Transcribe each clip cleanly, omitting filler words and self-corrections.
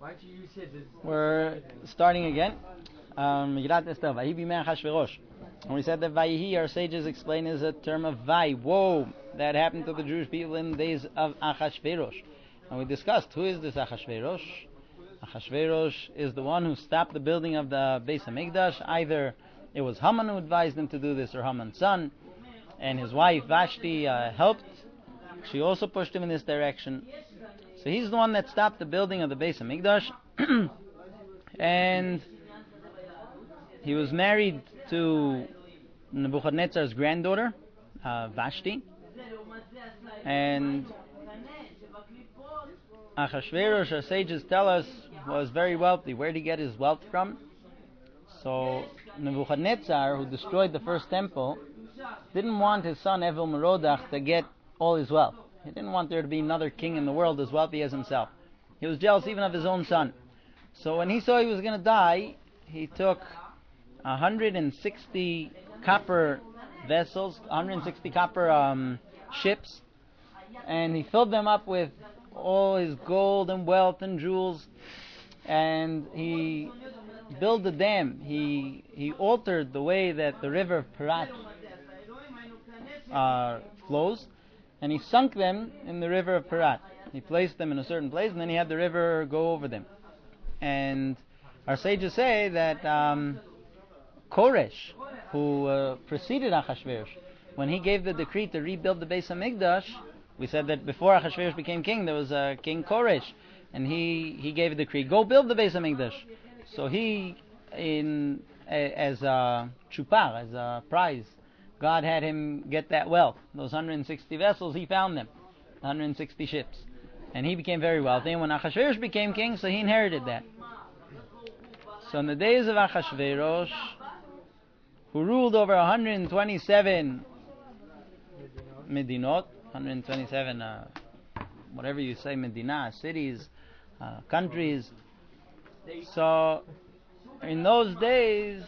We're starting again. Megillat Esther. Vayi b'mei Achashverosh. And we said that Vayihi, our sages explain, is a term of Vai. Woe! That happened to the Jewish people in the days of Achashverosh. And we discussed, who is this Achashverosh? Achashverosh is the one who stopped the building of the Beis HaMikdash. Either it was Haman who advised him to do this, or Haman's son. And his wife Vashti helped. She also pushed him in this direction. So he's the one that stopped the building of the Beis HaMikdash. And he was married to Nebuchadnezzar's granddaughter, Vashti. And Achashverosh, our sages tell us, was very wealthy. Where did he get his wealth from? So Nebuchadnezzar, who destroyed the first temple, didn't want his son Evil Merodach to get all his wealth. He didn't want there to be another king in the world as wealthy as himself. He was jealous even of his own son. So when he saw he was going to die, he took 160 copper vessels, 160 copper ships, and he filled them up with all his gold and wealth and jewels, and he built a dam. He altered the way that the river Parat flows, and he sunk them in the river of Parat. He placed them in a certain place, and then he had the river go over them. And our sages say that Koresh, who preceded Achashverosh, when he gave the decree to rebuild the Beis HaMikdash, we said that before Achashverosh became king, there was a king Koresh, and he gave a decree, go build the Beis HaMikdash. So he, as a chupar, as a prize, God had him get that wealth. Those 160 vessels, he found them, 160 ships. And he became very wealthy, and when Achashverosh became king, so he inherited that. So in the days of Achashverosh, who ruled over 127 Medinot, 127, whatever you say, Medina, cities, countries. So in those days,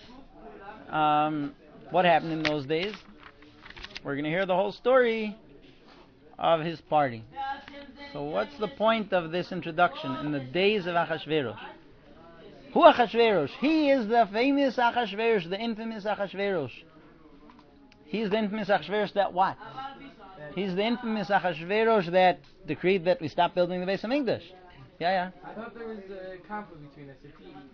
what happened in those days? We're going to hear the whole story of his party. So what's the point of this introduction? In the days of Achashverosh. Who Achashverosh? He is the famous Achashverosh, the infamous Achashverosh. He's the infamous Achashverosh that what? He's the infamous Achashverosh that decreed that we stop building the Beis HaMikdash. Yeah. I thought there was a conflict between us.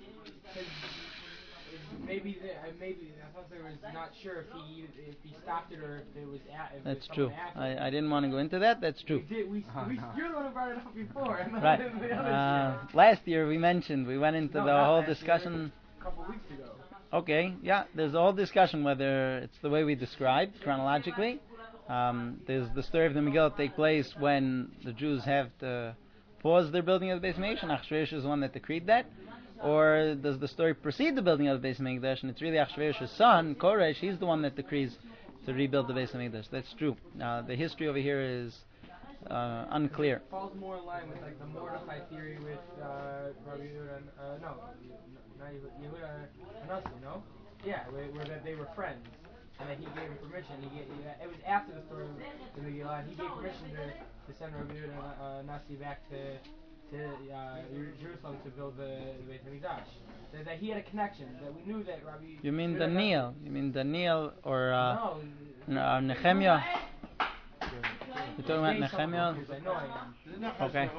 Maybe I thought there was not sure if he stopped it or if it was if that's true. I didn't want to go into that. That's true. You're the one who brought it up before. Right. Last year we went into the whole discussion. A couple weeks ago. Okay. Yeah. There's a whole discussion whether it's the way we described chronologically. There's the story of the Megillah take place when the Jews have to pause their building of the Beis HaMikdash, and Achashverosh is the one that decreed that. Or does the story precede the building of the Beis HaMikdash, and it's really Achashverosh's son, Koresh, he's the one that decrees to rebuild the Beis HaMikdash. That's true. The history over here is unclear. It falls more in line with like the Mordechai theory with Rabbi Yehuda, not Yehuda Hanassi, no? Yeah, where that they were friends, and that he gave him permission. It was after the story of the Megillah, he gave permission to send Rabbi Yehuda Hanassi back to Jerusalem to build the Beit HaMikdash. That he had a connection. That we knew that Rabbi. You mean Daniel? You mean Daniel or Nehemiah? You're talking about Nehemiah? Okay.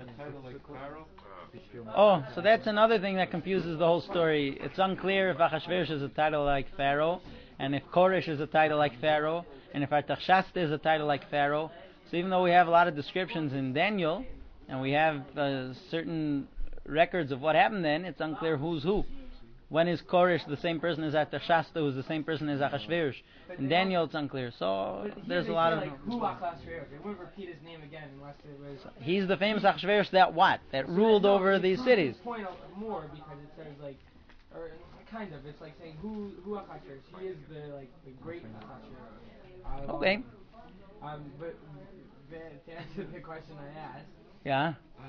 Oh, so that's another thing that confuses the whole story. It's unclear if Achashverosh is a title like Pharaoh, and if Koresh is a title like Pharaoh, and if Artaxerxes is a title like Pharaoh. So even though we have a lot of descriptions in Daniel, and we have certain records of what happened then, it's unclear who's who. When is Koresh the same person as Artaxerxes, who's the same person as Achashverosh? In Daniel, it's unclear. So there's a lot of... Who Achashverosh? They wouldn't repeat his name again unless it was... He's the famous Achashverosh that what? That ruled over these cities. Point out more because it says like... Or kind of. It's like saying who Achashverosh. He is the great Achashverosh. Okay. But to answer the question I asked... Yeah.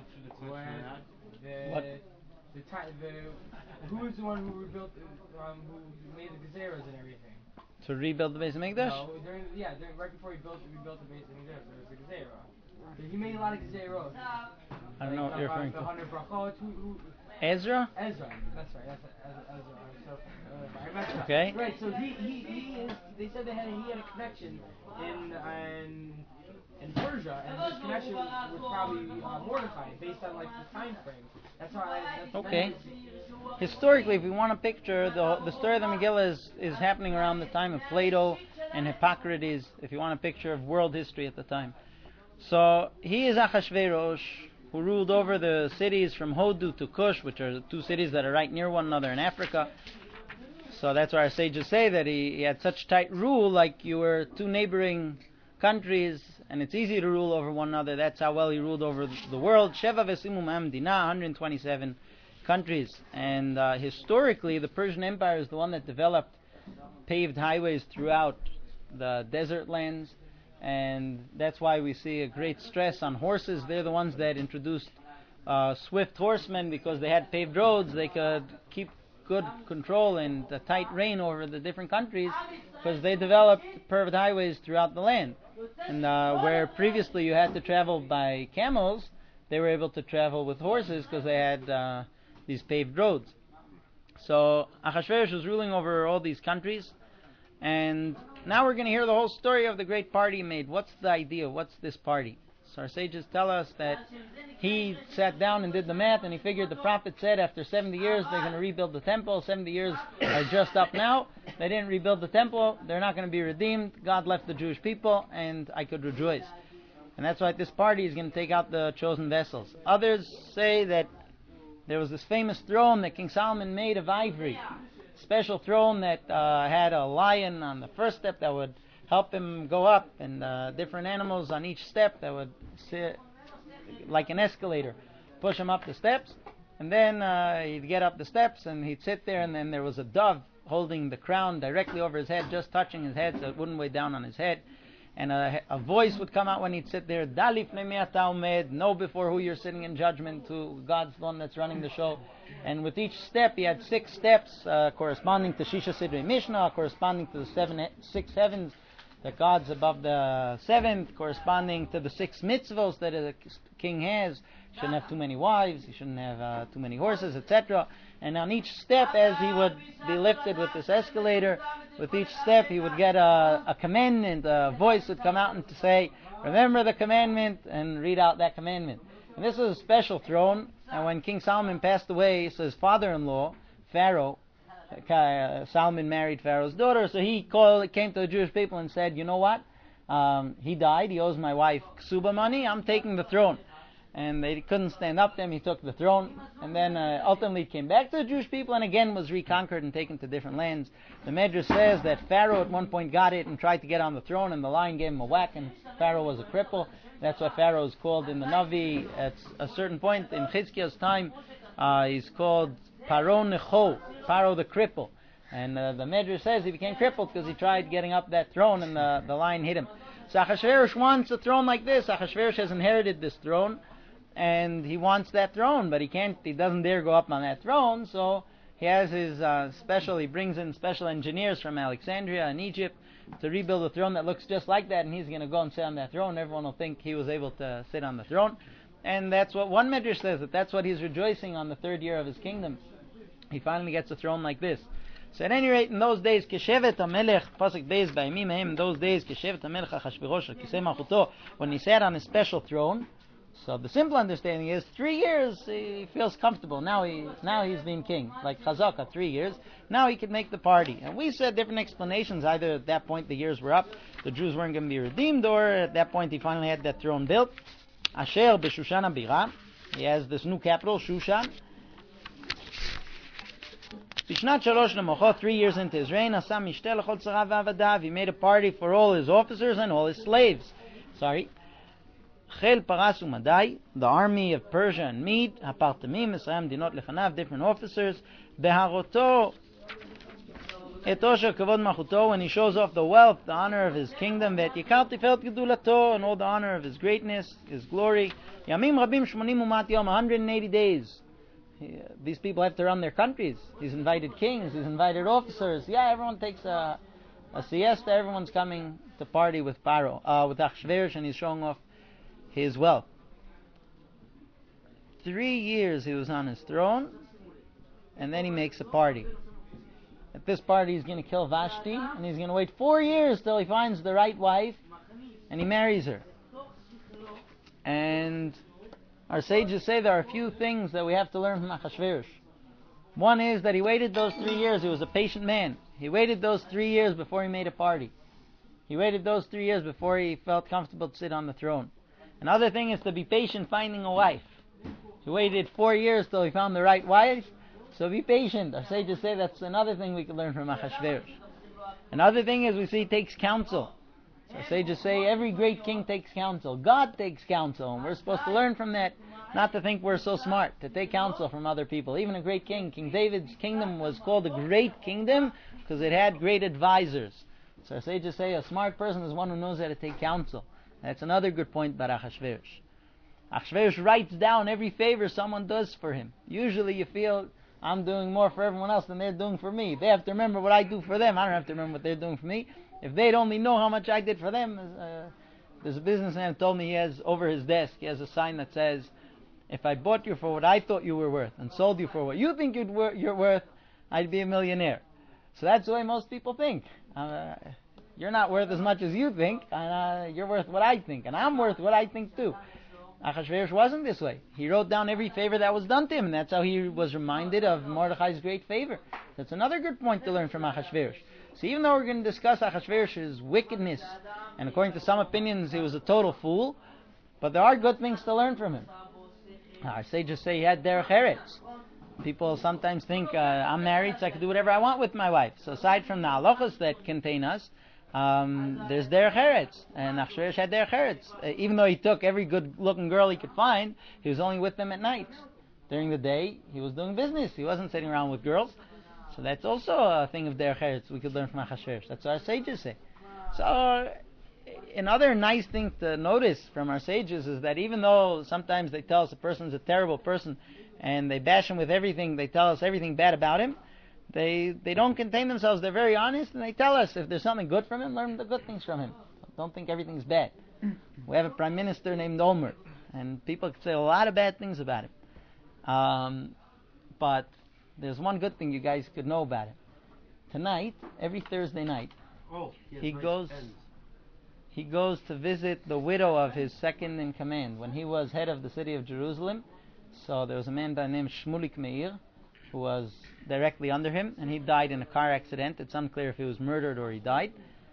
Who is the one who rebuilt, who made the gezeros and everything? To rebuild the Beis HaMikdash? No, right before he rebuilt the Beis HaMikdash, there was a gezerah. He made a lot of gezerot. I don't know what you're referring the to. 100 brachot. Ezra? Ezra. That's right. That's Ezra. So I messed up. Okay. Right. So he is. They said he had a connection in Persia, and his connection was probably Mordecai, based on like the time frame. That's how. Okay. Historically, if we want to picture, the story of the Megillah is happening around the time of Plato and Hippocrates, if you want a picture of world history at the time. So he is Achashverosh, who ruled over the cities from Hodu to Kush, which are the two cities that are right near one another in Africa. So that's why our sages say that he had such tight rule, like you were two neighboring countries, and it's easy to rule over one another. That's how well he ruled over the world. Sheva v'simu ma'amdina, 127 countries. And historically, the Persian Empire is the one that developed paved highways throughout the desert lands, and that's why we see a great stress on horses. They're the ones that introduced swift horsemen, because they had paved roads. They could keep good control and a tight reign over the different countries, because they developed paved highways throughout the land. And where previously you had to travel by camels, they were able to travel with horses because they had these paved roads. So Achashverosh was ruling over all these countries, and now we're going to hear the whole story of the great party he made. What's the idea? What's this party? So our sages tell us that he sat down and did the math, and he figured the prophet said after 70 years they're going to rebuild the temple. 70 years are just up now. They didn't rebuild the temple. They're not going to be redeemed. God left the Jewish people, and I could rejoice. And that's why this party is going to take out the chosen vessels. Others say that there was this famous throne that King Solomon made of ivory. Special throne that had a lion on the first step that would help him go up, and different animals on each step that would sit like an escalator, push him up the steps. And then he'd get up the steps and he'd sit there, and then there was a dove holding the crown directly over his head, just touching his head so it wouldn't weigh down on his head. And a voice would come out when he'd sit there, Dalif Nemiata Umed, know before who you're sitting in judgment to. God's the one that's running the show. And with each step, he had 6 steps corresponding to Shisha Sidrei Mishnah, corresponding to the 6 heavens, the gods above the 7th, corresponding to the 6 mitzvos that a king has. He shouldn't have too many wives, he shouldn't have too many horses, etc. And on each step, as he would be lifted with this escalator, with each step he would get a commandment. A voice would come out and to say, remember the commandment, and read out that commandment. And this was a special throne. And when King Solomon passed away, so his father-in-law, Pharaoh, Solomon married Pharaoh's daughter, so he came to the Jewish people and said, you know what? He died, he owes my wife ksuba money, I'm taking the throne. And they couldn't stand up to him, he took the throne. And then ultimately he came back to the Jewish people and again was reconquered and taken to different lands. The Medrash says that Pharaoh at one point got it and tried to get on the throne, and the lion gave him a whack, and Pharaoh was a cripple. That's why Pharaoh is called in the Navi at a certain point in Chizkiah's time. He's called Paro Necho, Paro the cripple. And the Medrash says he became crippled because he tried getting up that throne and the lion hit him. So Achashverosh wants a throne like this. Achashverosh has inherited this throne, and he wants that throne, but he doesn't dare go up on that throne, so he has his he brings in special engineers from Alexandria and Egypt to rebuild a throne that looks just like that, and he's going to go and sit on that throne. Everyone will think he was able to sit on the throne. And that's what one Medrash says, that's what he's rejoicing on the 3rd year of his kingdom. He finally gets a throne like this. So at any rate, in those days, Keshevet HaMelech, Pasuk Beis Ba'imim Mehem, in those days, Keshevet HaMelech Achashverosh, Kisei Malchuto, when he sat on his special throne. So the simple understanding is 3 years he feels comfortable. Now he's been king, like Chazaka, 3 years. Now he can make the party. And we said different explanations. Either at that point the years were up, the Jews weren't going to be redeemed, or at that point he finally had that throne built. Asher b'Shushan Abira, he has this new capital, Shushan. Bishnat Shalosh Lemocho, 3 years into his reign, Asam Mishtel Lechol Tzarav V'Avadav, he made a party for all his officers and all his slaves. Chel Paras Umadai, the army of Persia and Mede, Hapartamim, Esraim Dinot Lefanav, different officers, Beharoto, Etosha Kavod Machuto, when he shows off the wealth, the honor of his kingdom, Vet Yikar Tiferet Gedulato, and all the honor of his greatness, his glory. Yamim Rabim Shmonim Umat Yom, 180 days. These people have to run their countries. He's invited kings, he's invited officers. Yeah, everyone takes a siesta, everyone's coming to party with Paro, with Achashverosh, and he's showing off his wealth. 3 years he was on his throne, and then he makes a party. At this party he's going to kill Vashti, and he's going to wait 4 years till he finds the right wife, and he marries her. And our sages say there are a few things that we have to learn from Achashverosh. One is that he waited those 3 years. He was a patient man. He waited those 3 years before he made a party. He waited those 3 years before he felt comfortable to sit on the throne. Another thing is to be patient finding a wife. He waited 4 years till he found the right wife, so be patient. Our sages say that's another thing we can learn from Achashverosh. Another thing is we see he takes counsel. So our sages say every great king takes counsel. God takes counsel, and we're supposed to learn from that, not to think we're so smart, to take counsel from other people. Even a great king, King David's kingdom was called a great kingdom because it had great advisors. So our sages say a smart person is one who knows how to take counsel. That's another good point about Achashverosh. Achashverosh writes down every favor someone does for him. Usually you feel, I'm doing more for everyone else than they're doing for me. They have to remember what I do for them. I don't have to remember what they're doing for me. If they'd only know how much I did for them. There's a businessman who told me he has over his desk, he has a sign that says, if I bought you for what I thought you were worth and sold you for what you think you're worth, I'd be a millionaire. So that's the way most people think. You're not worth as much as you think, and you're worth what I think, and I'm worth what I think too. Achashverosh wasn't this way. He wrote down every favor that was done to him, and that's how he was reminded of Mordechai's great favor. That's another good point to learn from Achashverosh. So even though we're going to discuss Achashverosh's wickedness, and according to some opinions he was a total fool, but there are good things to learn from him. Our sages say he had derech eretz. People sometimes think, I'm married so I can do whatever I want with my wife. So aside from the halachos that contain us, there's derech eretz, and Achashverosh had derech eretz. Even though he took every good-looking girl he could find, he was only with them at night. During the day, he was doing business. He wasn't sitting around with girls. So that's also a thing of derech eretz we could learn from Achashverosh. That's what our sages say. So another nice thing to notice from our sages is that even though sometimes they tell us a person's a terrible person and they bash him with everything, they tell us everything bad about him, they don't contain themselves. They're very honest, and they tell us if there's something good from him, learn the good things from him. Don't think everything's bad. We have a prime minister named Olmert, and people can say a lot of bad things about him. But there's one good thing you guys could know about him. Tonight, every Thursday night, he goes to visit the widow of his second in command. When he was head of the city of Jerusalem, so there was a man by the name Shmulik Meir, who was directly under him, and he died in a car accident. It's unclear if he was murdered or he died.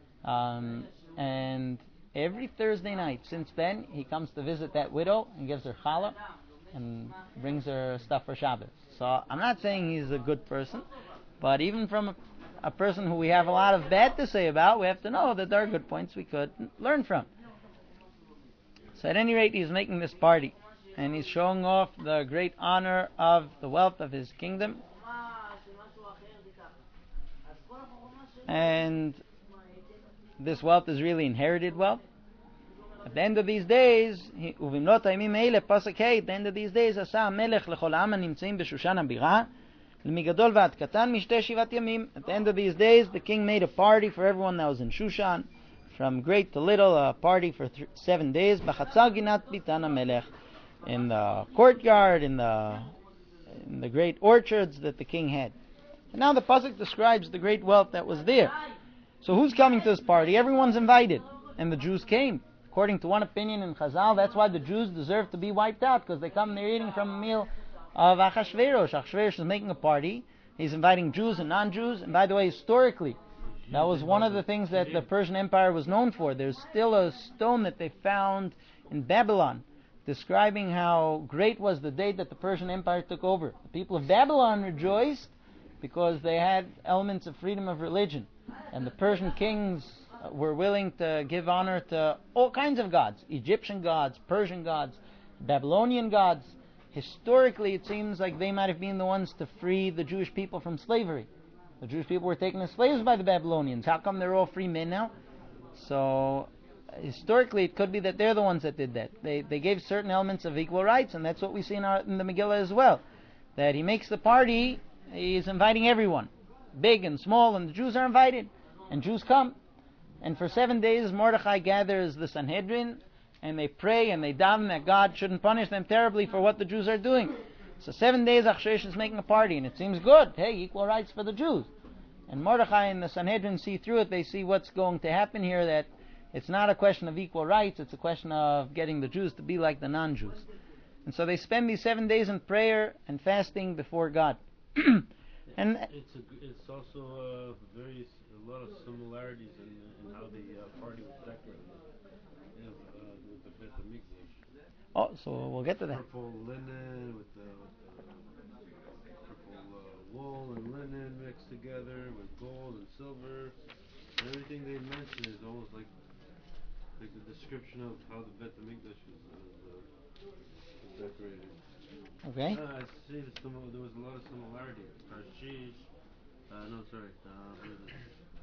And every Thursday night since then, he comes to visit that widow and gives her challah and brings her stuff for Shabbos. So I'm not saying he's a good person, but even from a person who we have a lot of bad to say about, we have to know that there are good points we could learn from. So at any rate, he's making this party, and he's showing off the great honor of the wealth of his kingdom. And this wealth is really inherited wealth. At the end of these days, at the end of these days, at the end of these days, the king made a party for everyone that was in Shushan, from great to little, a party for 7 days. In the courtyard, in the great orchards that the king had. And now the pasuk describes the great wealth that was there. So who's coming to this party? Everyone's invited, and the Jews came. According to one opinion in Chazal, that's why the Jews deserve to be wiped out, because they come, they're eating from a meal of Achashverosh. Achashverosh is making a party. He's inviting Jews and non-Jews. And by the way, historically, that was one of the things that the Persian Empire was known for. There's still a stone that they found in Babylon describing how great was the day that the Persian Empire took over. The people of Babylon rejoiced because they had elements of freedom of religion. And the Persian kings were willing to give honor to all kinds of gods. Egyptian gods, Persian gods, Babylonian gods. Historically, it seems like they might have been the ones to free the Jewish people from slavery. The Jewish people were taken as slaves by the Babylonians. How come they're all free men now? So historically, it could be that they're the ones that did that. They gave certain elements of equal rights, and that's what we see in the Megillah as well. That he makes the party, he's inviting everyone, big and small, and the Jews are invited, and Jews come. And for 7 days, Mordechai gathers the Sanhedrin, and they pray and they daven that God shouldn't punish them terribly for what the Jews are doing. So 7 days Achashverosh is making a party, and it seems good. Hey, equal rights for the Jews. And Mordechai and the Sanhedrin see through it. They see what's going to happen here, that it's not a question of equal rights, it's a question of getting the Jews to be like the non-Jews. And so they spend these 7 days in prayer and fasting before God. And it's also a lot of similarities in how the party was decorated with the Beit HaMikdash. Oh, so we'll get to that. Purple linen with the purple wool and linen mixed together with gold and silver. And everything they mention is almost like the description of how the Beit HaMikdash was decorated. Okay. I see there was a lot of similarity. Tarshish. What is it?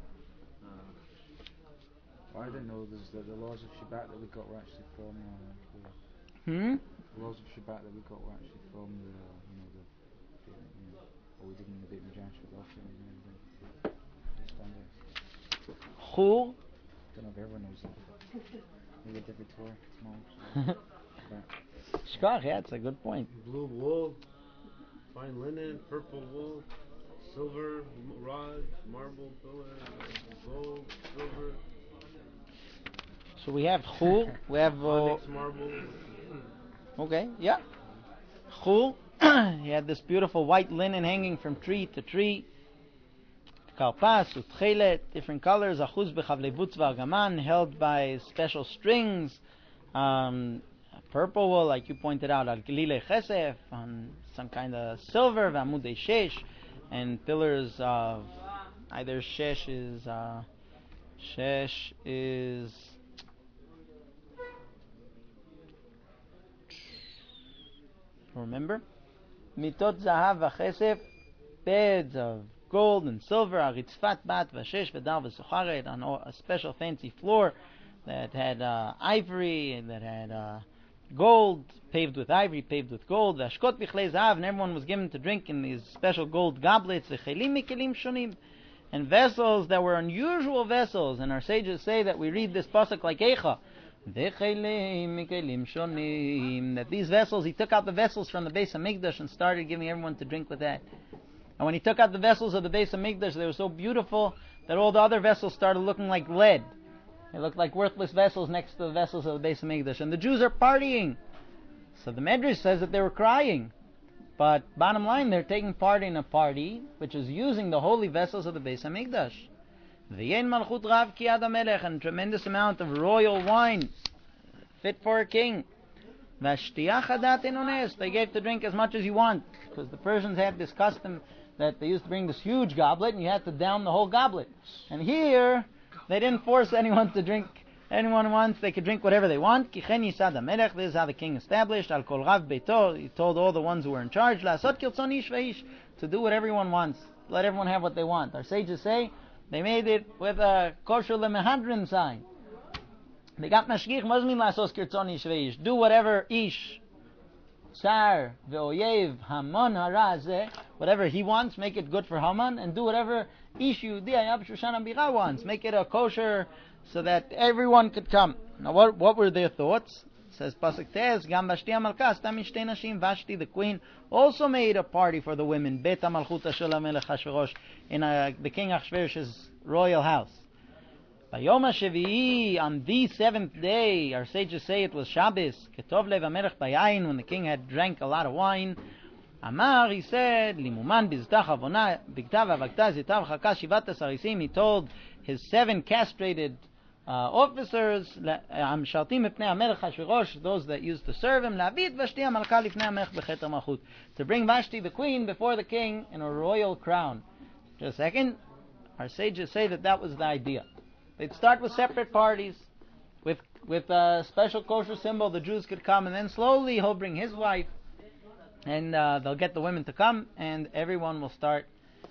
I didn't know the laws of Shabbat that we got were actually from. The laws of Shabbat that we got were actually from what we did in the Beit Midrash with offering and everything. Chul. Don't know if everyone knows that. Maybe did the Torah tomorrow. Shkach, yeah, it's a good point. Blue wool, fine linen, purple wool, silver rods, marble pillars, gold, silver. So we have Chul, we have... onyx marble. Okay, yeah. Chul, he had this beautiful white linen hanging from tree to tree. Karpas, Utchelet, different colors, Achuz b'chavlei butz v'argaman, held by special strings. Purple wool, like you pointed out, al gelile chesef, on some kind of silver, v'amudei shesh, and pillars of either shesh is remember, mitot zahav v'chesef, beds of gold and silver, aritzfat bat v'shesh v'dar v'sucharet, on a special fancy floor that had ivory and that had gold, paved with ivory, paved with gold, v'ashkot b'chlei zahav, and everyone was given to drink in these special gold goblets, v'chelim mikelim shonim, and vessels that were unusual vessels. And our sages say that we read this pasuk like Eicha, v'chelim mikelim shonim, that these vessels, he took out the vessels from the Beis HaMikdash and started giving everyone to drink with that. And when he took out the vessels of the Beis HaMikdash, they were so beautiful that all the other vessels started looking like lead. They looked like worthless vessels next to the vessels of the Beis HaMikdash. And the Jews are partying. So the Medrash says that they were crying. But bottom line, they're taking part in a party which is using the holy vessels of the Beis HaMikdash. V'yen malchut rav ki ad hamelech, and a tremendous amount of royal wine, fit for a king. V'ashtiyah chadat ein ones, they gave to drink as much as you want, because the Persians had this custom that they used to bring this huge goblet, and you had to down the whole goblet. And here, they didn't force anyone to drink. Anyone wants, they could drink whatever they want. Kichen yisad hamelech, this is how the king established. Al kol rav beito, he told all the ones who were in charge, la'asot kirtzon ish ve'ish, to do what everyone wants. Let everyone have what they want. Our sages say, they made it with a kosher lemehadrin sign. They got mashgich, mazmin la'asot kirtzon ish ve'ish. Do whatever ish, Tsar, ve'oyev, Haman harazeh, whatever he wants, make it good for Haman, and do whatever ish Yehudi Hayab Shushan Abira wants. Make it a kosher so that everyone could come. Now what were their thoughts? It says Pasuk Tez, Gam Vashti HaMalka, Stam Mishtei Nashim, Vashti the queen also made a party for the women, Bet HaMalchuta Shel HaMelech Hashverosh, in the king Achashverosh's royal house. Bayom HaShevi'i, on the 7th day, our sages say it was Shabbos, Ketov Lev HaMelech Bayayin, when the king had drank a lot of wine. Amar, he said, Limuman Bizdach Avona, Bigtav Avakta Zitav Chaka Shivat Sarisim, he told his 7 castrated officers, Shaltim Mipnei HaMelech Hashverosh, those that used to serve him, Lavit Vashti HaMalka Lifnei HaMelech Bechet HaMalchut, to bring Vashti the queen before the king in a royal crown. Just a second, our sages say that was the idea. They'd start with separate parties, with a special kosher symbol, the Jews could come, and then slowly he'll bring his wife, and they'll get the women to come, and everyone will start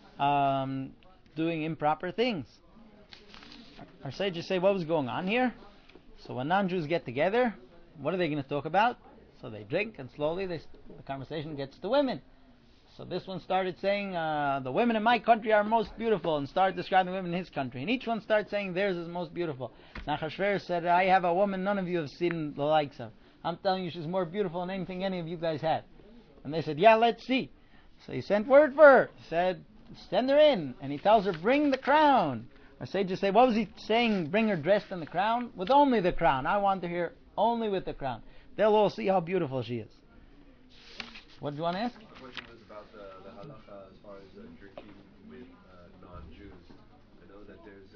doing improper things. Our sages say, what was going on here? So when non-Jews get together, what are they going to talk about? So they drink, and slowly the conversation gets to women. So this one started saying, the women in my country are most beautiful, and started describing the women in his country. And each one started saying theirs is most beautiful. And Achashverosh said, I have a woman none of you have seen the likes of. I'm telling you, she's more beautiful than anything any of you guys had. And they said, yeah, let's see. So he sent word for her. He said, send her in. And he tells her, bring the crown. Our sages say, what was he saying, bring her dressed in the crown? With only the crown. I want to hear only with the crown. They'll all see how beautiful she is. What do you want to ask? The question was about the halacha as far as drinking with non-Jews. I know that there's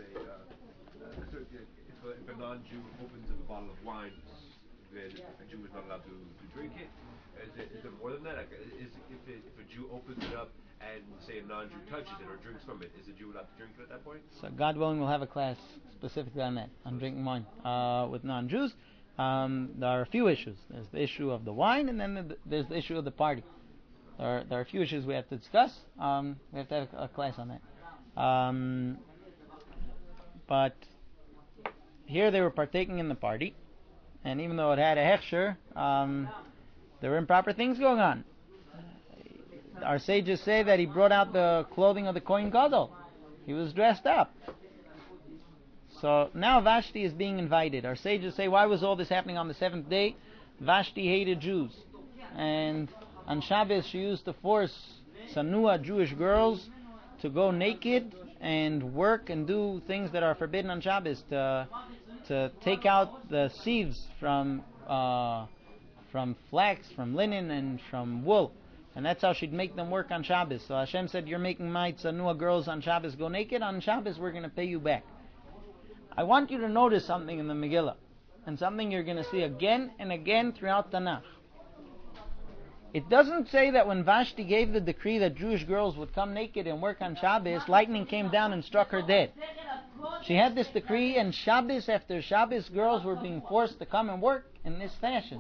if a non-Jew opens up a bottle of wine, then a Jew is not allowed to drink it. Is there more than that? Like, if a Jew opens it up and say a non-Jew touches it or drinks from it, is a Jew allowed to drink it at that point? So God willing, we'll have a class specifically on that, on drinking wine with non-Jews. There are a few issues. There's the issue of the wine, and then there's the issue of the party. There are a few issues we have to discuss. We have to have a class on that. But here they were partaking in the party, and even though it had a hechsher, there were improper things going on. Our sages say that he brought out the clothing of the Kohen Gadol. He was dressed up. So now Vashti is being invited. Our sages say, why was all this happening on the seventh day? Vashti hated Jews. And on Shabbos she used to force Sanua Jewish girls to go naked and work and do things that are forbidden on Shabbos, to take out the sieves from flax, from linen, and from wool. And that's how she'd make them work on Shabbos. So Hashem said, you're making my Tzanua girls on Shabbos go naked. On Shabbos we're going to pay you back. I want you to notice something in the Megillah, and something you're going to see again and again throughout Tanakh. It doesn't say that when Vashti gave the decree that Jewish girls would come naked and work on Shabbos, lightning came down and struck her dead. She had this decree, and Shabbos after Shabbos, girls were being forced to come and work in this fashion.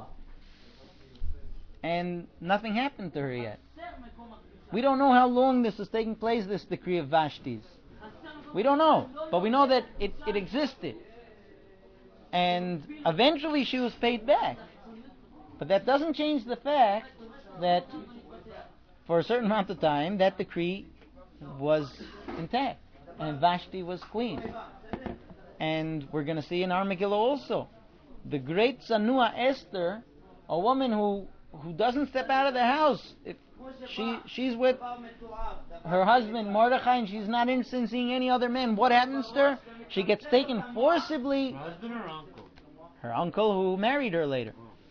And nothing happened to her yet. We don't know how long this is taking place, this decree of Vashti's. We don't know, but we know that it existed. And eventually she was paid back. But that doesn't change the fact that for a certain amount of time that decree was intact. And Vashti was queen. And we're going to see in our Megillah also, the great Sanua Esther, a woman who doesn't step out of the house. If she's with her husband Mordechai and she's not interested in seeing any other men, what happens to her? She gets taken forcibly. Her husband or uncle? Her uncle who married her later.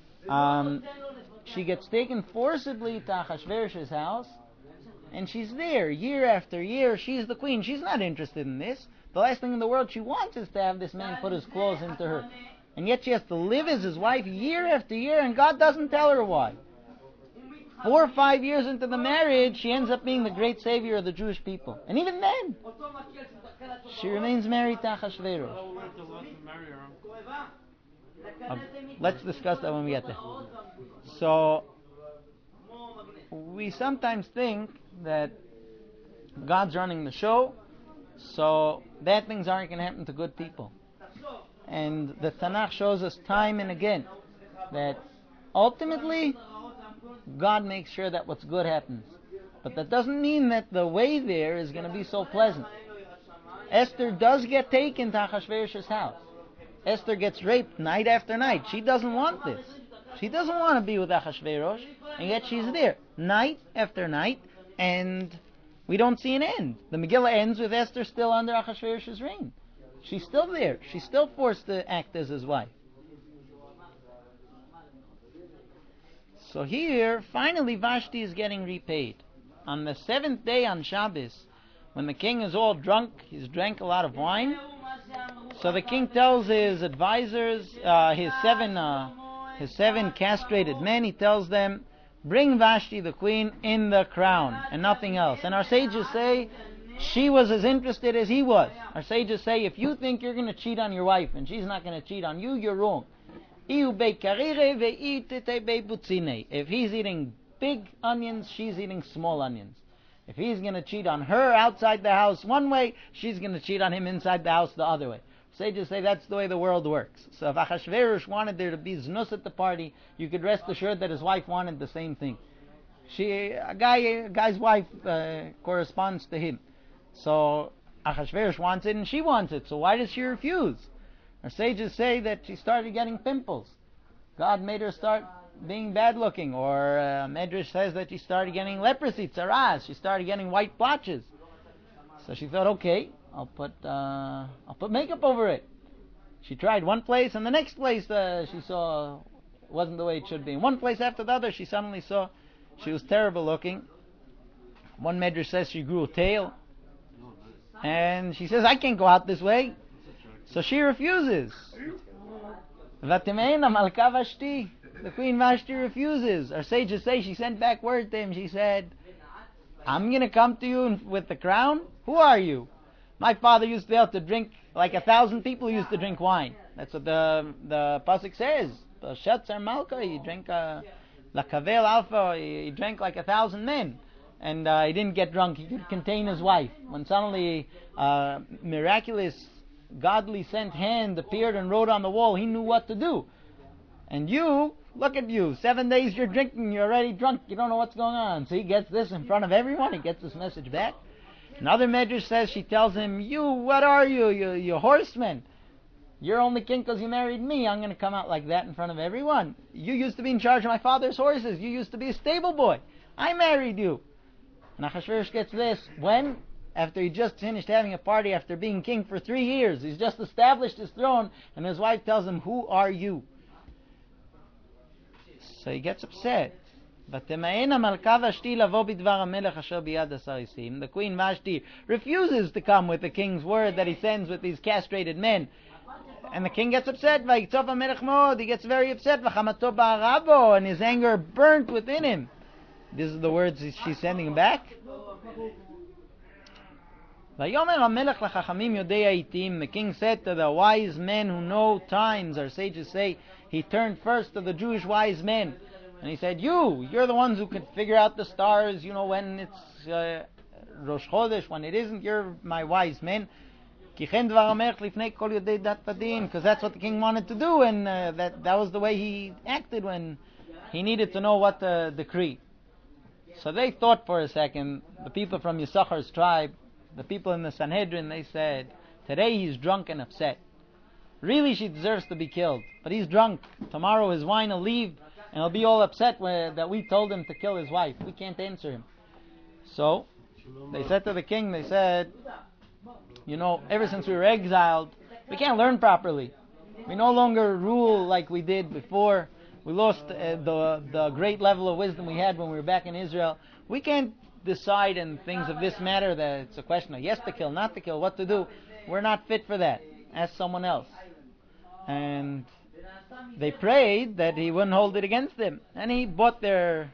She gets taken forcibly to Achashverosh's house, and she's there year after year. She's the queen. She's not interested in this. The last thing in the world she wants is to have this man put his claws into her. And yet she has to live as his wife year after year, and God doesn't tell her why. 4 or 5 years into the marriage, she ends up being the great savior of the Jewish people. And even then, she remains married to Achashverosh. Let's discuss that when we get there. So, we sometimes think that God's running the show, so bad things aren't going to happen to good people. And the Tanakh shows us time and again that ultimately God makes sure that what's good happens. But that doesn't mean that the way there is going to be so pleasant. Esther does get taken to Achashverosh's house. Esther gets raped night after night. She doesn't want this. She doesn't want to be with Achashverosh, and yet she's there night after night, and we don't see an end. The Megillah ends with Esther still under Achashverosh's reign. She's still there. She's still forced to act as his wife. So here, finally Vashti is getting repaid. On the 7th day on Shabbos, when the king is all drunk, he's drank a lot of wine, so the king tells his advisors, his seven castrated men, he tells them, bring Vashti the queen in the crown, and nothing else. And our sages say, she was as interested as he was. Our sages say, if you think you're going to cheat on your wife and she's not going to cheat on you, you're wrong. If he's eating big onions, she's eating small onions. If he's going to cheat on her outside the house one way, she's going to cheat on him inside the house the other way. Sages say that's the way the world works. So if Achashverosh wanted there to be znus at the party, you could rest assured that his wife wanted the same thing. a guy's wife corresponds to him. So Achashverosh wants it and she wants it. So why does she refuse? Our sages say that she started getting pimples. God made her start being bad looking. Or Medrash says that she started getting leprosy, tzaras. She started getting white blotches. So she thought, okay, I'll put makeup over it. She tried one place, and the next place she saw wasn't the way it should be. And one place after the other, she suddenly saw she was terrible looking. One Medrash says she grew a tail. And she says, I can't go out this way. So she refuses. Vatimeina Malka Vashti. The Queen Vashti refuses. Our sages say she sent back word to him. She said, I'm going to come to you with the crown? Who are you? My father used to be able to drink like 1,000 people used to drink wine. That's what the pasuk says. The Shetzer Malka, he drank Lakavel Alpha, he drank like 1,000 men. And he didn't get drunk. He could contain his wife. When suddenly miraculous, godly sent hand appeared and wrote on the wall, he knew what to do. And you, look at you, 7 days you're drinking, you're already drunk, you don't know what's going on. So he gets this in front of everyone, he gets this message back. Another Medrash says, she tells him, you, what are you? You're horseman. You're only king because you married me. I'm going to come out like that in front of everyone. You used to be in charge of my father's horses. You used to be a stable boy. I married you. And Achashverosh gets this. When? After he just finished having a party after being king for 3 years. He's just established his throne, and his wife tells him, who are you? So he gets upset. The Queen Vashti refuses to come with the king's word that he sends with these castrated men. And the king gets upset. He gets very upset. And his anger burnt within him. These are the words she's sending him back. The king said to the wise men who know times, our sages say, he turned first to the Jewish wise men. And he said, you're the ones who can figure out the stars, when it's Rosh Chodesh, when it isn't, you're my wise men. Because that's what the king wanted to do, and that was the way he acted when he needed to know what to decree. So they thought for a second, the people from Yissachar's tribe, the people in the Sanhedrin, they said, today he's drunk and upset. Really, she deserves to be killed, but he's drunk. Tomorrow his wine will leave, and he'll be all upset that we told him to kill his wife. We can't answer him. So, they said to the king, they said, ever since we were exiled, we can't learn properly. We no longer rule like we did before. We lost the great level of wisdom we had when we were back in Israel. We can't decide in things of this matter that it's a question of yes to kill, not to kill, what to do. We're not fit for that. Ask someone else. And they prayed that he wouldn't hold it against them, and he bought their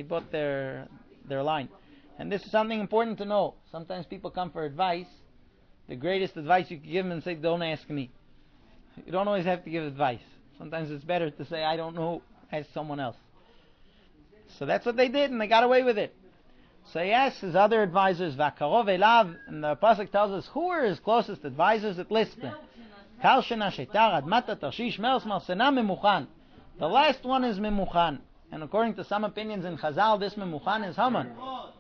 line. And this is something important to know. Sometimes people come for advice. The greatest advice you can give them and say, don't ask me. You don't always have to give advice. Sometimes it's better to say, I don't know, ask someone else. So that's what they did, and they got away with it. So he asks his other advisors, Vakarov Elav, and the pasuk tells us who were his closest advisors. It lists them. The last one is Memuchan. And according to some opinions in Chazal, this Memuchan is Haman.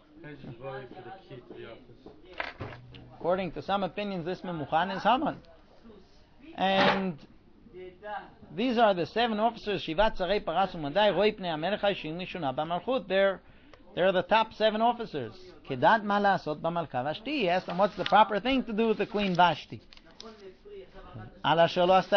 According to some opinions, this Memuchan is Haman. And these are the 7 officers, Shivat Sarei Paras Umadai, Roi Pnei HaMelech Shim Mishuna B'Malchut. They're the top 7 officers. Kedat Ma La'asot B'Malka Vashti. He asked them, what's the proper thing to do with the Queen Vashti? She didn't do what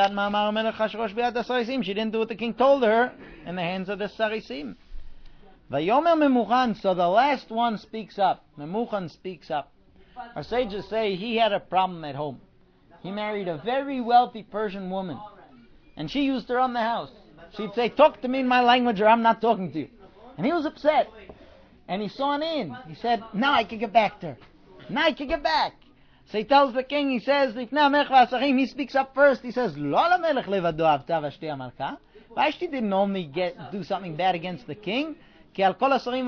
the king told her in the hands of the Sarisim. Vayomer Memuchan, so the last one speaks up. Memuchan speaks up. Our sages say he had a problem at home. He married a very wealthy Persian woman, and she used to run the house. She'd say, talk to me in my language or I'm not talking to you. And he was upset. And he saw an in. He said, now I can get back to her. Now I can get back. So he tells the king, he says, he speaks up first. He says, Vashti didn't only do something bad against the king. She did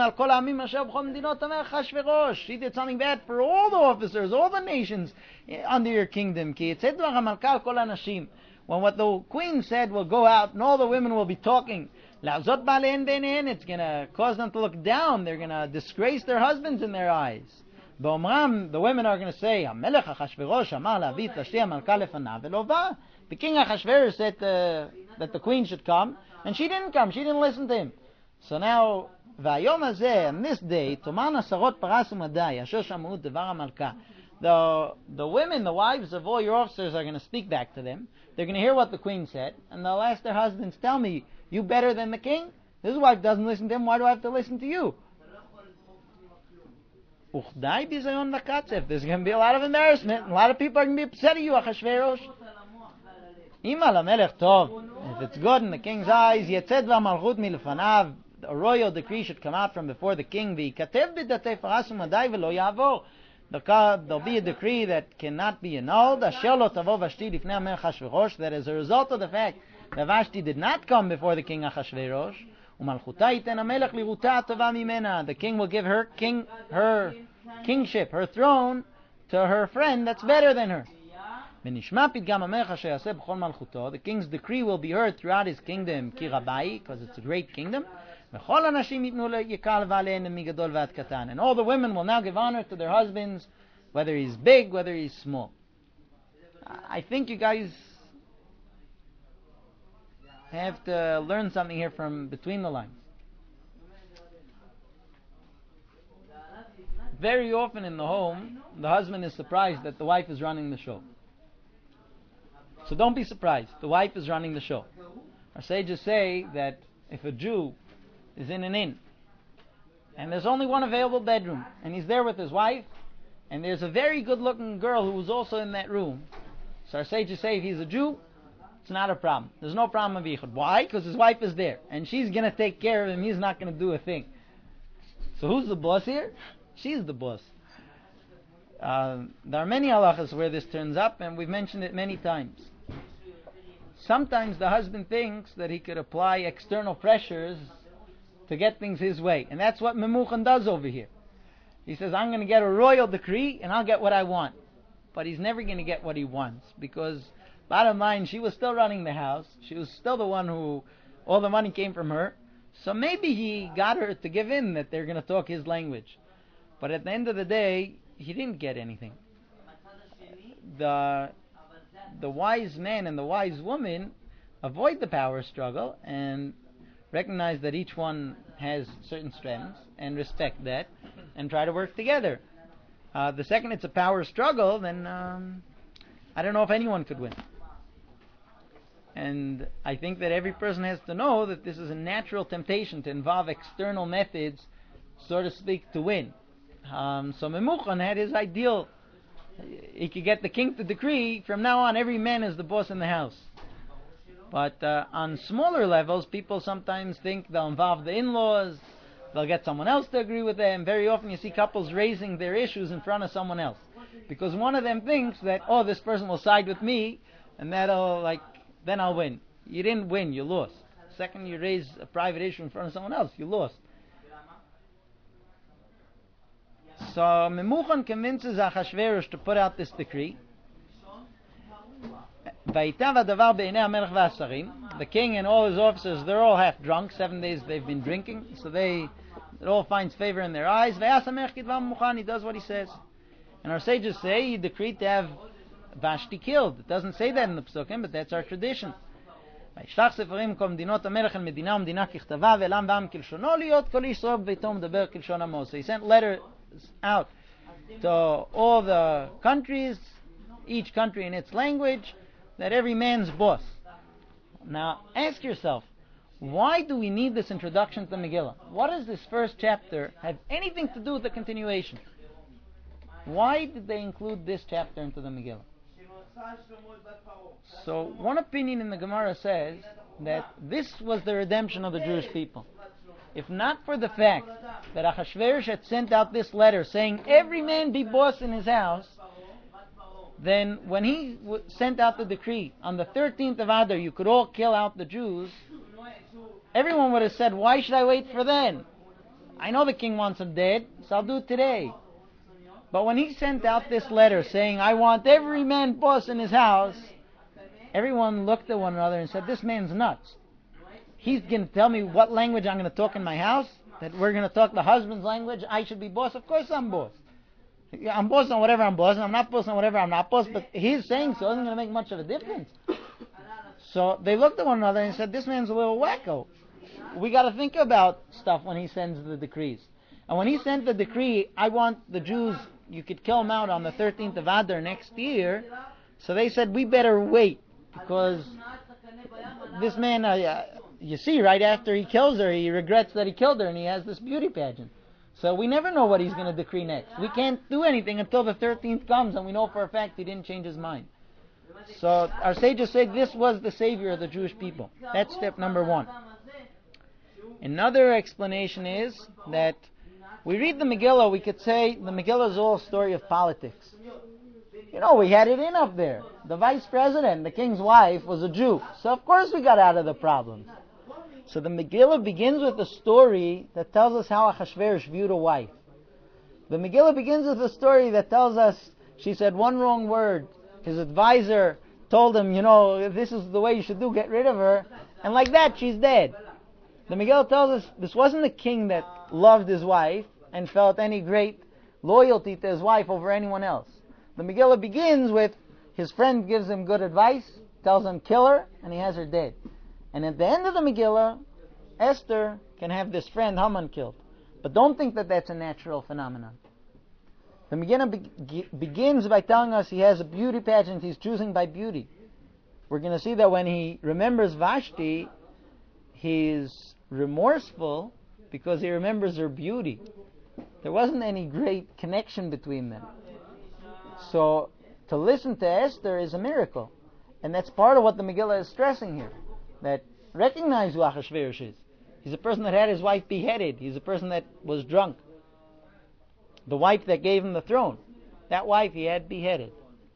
something bad for all the officers, all the nations under your kingdom. When what the queen said will go out and all the women will be talking, La'azot ba'alein beinein, it's going to cause them to look down. They're going to disgrace their husbands in their eyes. Ba'omram, the women are going to say, HaMelech Achashverosh amar la'avit Vashti HaMalka lefanav ve'lo ba. The king Achashverosh said that the queen should come, and she didn't come. She didn't listen to him. So now, Va'ayom hazeh, on this day, Tomarna sarot paras u'madai, asher shamu devar HaMalka. The women, the wives of all your officers are going to speak back to them. They're going to hear what the queen said, and they'll ask their husbands, tell me, you better than the king? His wife doesn't listen to him, why do I have to listen to you? Uchdai bizayon lakatzef. There's going to be a lot of embarrassment. A lot of people are going to be upset at you, Achashverosh. Ima lamelech tov. If it's good in the king's eyes, yetzed v'malchut milefanav. A royal decree should come out from before the king. V'ikatev b'datei faras u'madai v'lo yavor. There'll be a decree that cannot be annulled. Asher lo tavo Vashti lifnei HaMelech Achashverosh. That as a result of the fact that Vashti did not come before the king Achashverosh, the king will give her kingship, her throne, to her friend that's better than her. The king's decree will be heard throughout his kingdom, because it's a great kingdom. And all the women will now give honor to their husbands, whether he's big, whether he's small. I think you guys have to learn something here from between the lines. Very often in the home, the husband is surprised that the wife is running the show. So don't be surprised. The wife is running the show. Our sages say that if a Jew is in an inn, and there's only one available bedroom, and he's there with his wife, and there's a very good-looking girl who is also in that room, so our sages say if he's a Jew, it's not a problem. There's no problem of yichud. Why? Because his wife is there, and she's going to take care of him. He's not going to do a thing. So who's the boss here? She's the boss. There are many halachas where this turns up, and we've mentioned it many times. Sometimes the husband thinks that he could apply external pressures to get things his way, and that's what Memuchan does over here. He says, I'm going to get a royal decree, and I'll get what I want. But he's never going to get what he wants, because bottom line, she was still running the house. She was still the one who, all the money came from her. So maybe he got her to give in that they're going to talk his language. But at the end of the day, he didn't get anything. The wise man and the wise woman avoid the power struggle and recognize that each one has certain strengths and respect that and try to work together. The second it's a power struggle, then I don't know if anyone could win. And I think that every person has to know that this is a natural temptation to involve external methods, so to speak, to win. So Memuchan had his ideal. He could get the king to decree, from now on every man is the boss in the house. But on smaller levels, people sometimes think they'll involve the in-laws, they'll get someone else to agree with them. Very often you see couples raising their issues in front of someone else. Because one of them thinks that, this person will side with me, and then I'll win. You didn't win, you lost. Second, you raise a private issue in front of someone else, you lost. So Memuchan convinces Achashverosh to put out this decree. The king and all his officers, they're all half drunk. 7 days they've been drinking, so it all finds favor in their eyes. He does what he says. And our sages say he decreed to have Vashti killed. It doesn't say that in the Pesukim, but that's our tradition. So he sent letters out to all the countries, each country in its language, that every man's boss. Now, ask yourself, why do we need this introduction to the Megillah? What does this first chapter have anything to do with the continuation? Why did they include this chapter into the Megillah? So, one opinion in the Gemara says that this was the redemption of the Jewish people. If not for the fact that Achashverosh had sent out this letter saying every man be boss in his house, then when he sent out the decree on the 13th of Adar, you could all kill out the Jews, everyone would have said, why should I wait for then? I know the king wants them dead, so I'll do it today. But when he sent out this letter saying, I want every man boss in his house, everyone looked at one another and said, this man's nuts. he's going to tell me what language I'm going to talk in my house, that we're going to talk the husband's language, I should be boss. Of course I'm boss. I'm boss on whatever I'm boss, and I'm not boss on whatever I'm not boss, but he's saying so, it isn't going to make much of a difference. So they looked at one another and said, this man's a little wacko. We got to think about stuff when he sends the decrees. And when he sent the decree, I want the Jews, you could kill them out on the 13th of Adar next year. So they said, we better wait, because this man, you see, right after he kills her, he regrets that he killed her, and he has this beauty pageant. So we never know what he's going to decree next. We can't do anything until the 13th comes, and we know for a fact he didn't change his mind. So our sages say this was the savior of the Jewish people. That's step number one. Another explanation is that we read the Megillah, we could say the Megillah is all a story of politics. You know, we had it in up there. The vice president, the king's wife, was a Jew. So of course we got out of the problems. So the Megillah begins with a story that tells us how Achashverosh viewed a wife. The Megillah begins with a story that tells us she said one wrong word. His advisor told him, you know, this is the way you should do, get rid of her. And like that, she's dead. The Megillah tells us this wasn't a king that loved his wife and felt any great loyalty to his wife over anyone else. The Megillah begins with his friend gives him good advice, tells him kill her, and he has her dead. And at the end of the Megillah, Esther can have this friend Haman killed. But don't think that that's a natural phenomenon. The Megillah begins by telling us he has a beauty pageant, he's choosing by beauty. We're going to see that when he remembers Vashti, he's remorseful because he remembers her beauty. There wasn't any great connection between them. So to listen to Esther is a miracle. And that's part of what the Megillah is stressing here. That recognize who Achashverosh is. He's a person that had his wife beheaded. He's a person that was drunk. The wife that gave him the throne. That wife he had beheaded.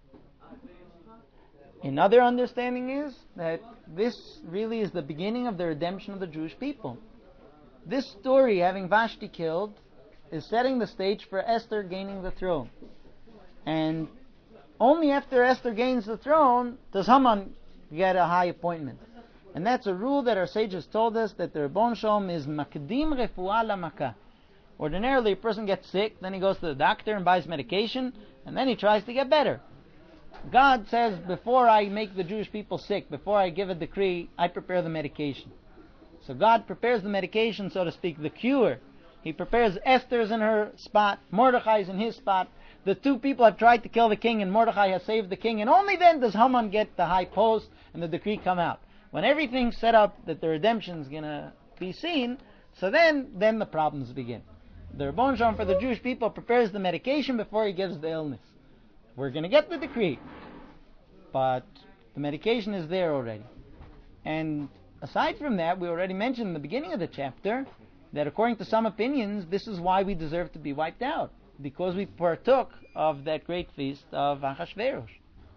Another understanding is that this really is the beginning of the redemption of the Jewish people. This story, having Vashti killed, is setting the stage for Esther gaining the throne. And only after Esther gains the throne does Haman get a high appointment. And that's a rule that our sages told us, that the Ribbon Shalom is makdim refuah lamaka. Ordinarily, a person gets sick, then he goes to the doctor and buys medication, and then he tries to get better. God says, before I make the Jewish people sick, before I give a decree, I prepare the medication. So God prepares the medication, so to speak, the cure. He prepares Esther's in her spot, Mordechai's in his spot. The two people have tried to kill the king, and Mordechai has saved the king, and only then does Haman get the high post and the decree come out. When everything's set up that the redemption's going to be seen, so then the problems begin. The Ribbon Shalom for the Jewish people prepares the medication before he gives the illness. We're going to get the decree, but the medication is there already. And aside from that, we already mentioned in the beginning of the chapter that according to some opinions, this is why we deserve to be wiped out, because we partook of that great feast of Achashverosh.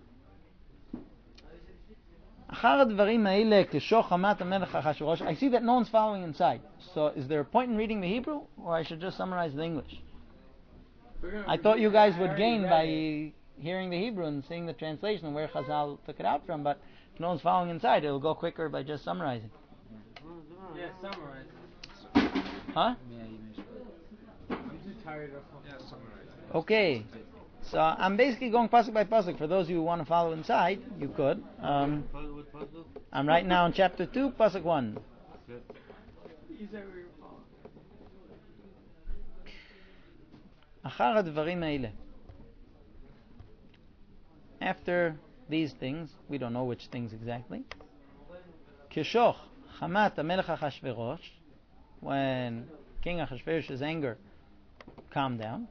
I see that no one's following inside. So is there a point in reading the Hebrew, or I should just summarize the English? I thought you guys would gain by hearing the Hebrew and seeing the translation and where Chazal took it out from, but if no one's following inside, it'll go quicker by just summarizing. Yeah, summarize. Huh? I'm too tired of summarizing. Okay. So I'm basically going pasuk by pasuk. For those of you who want to follow inside, you could. I'm right now in chapter 2, pasuk 1. After these things, we don't know which things exactly. Kishoch Hamat HaMelech Achashverosh, when King Achashverosh's anger calmed down.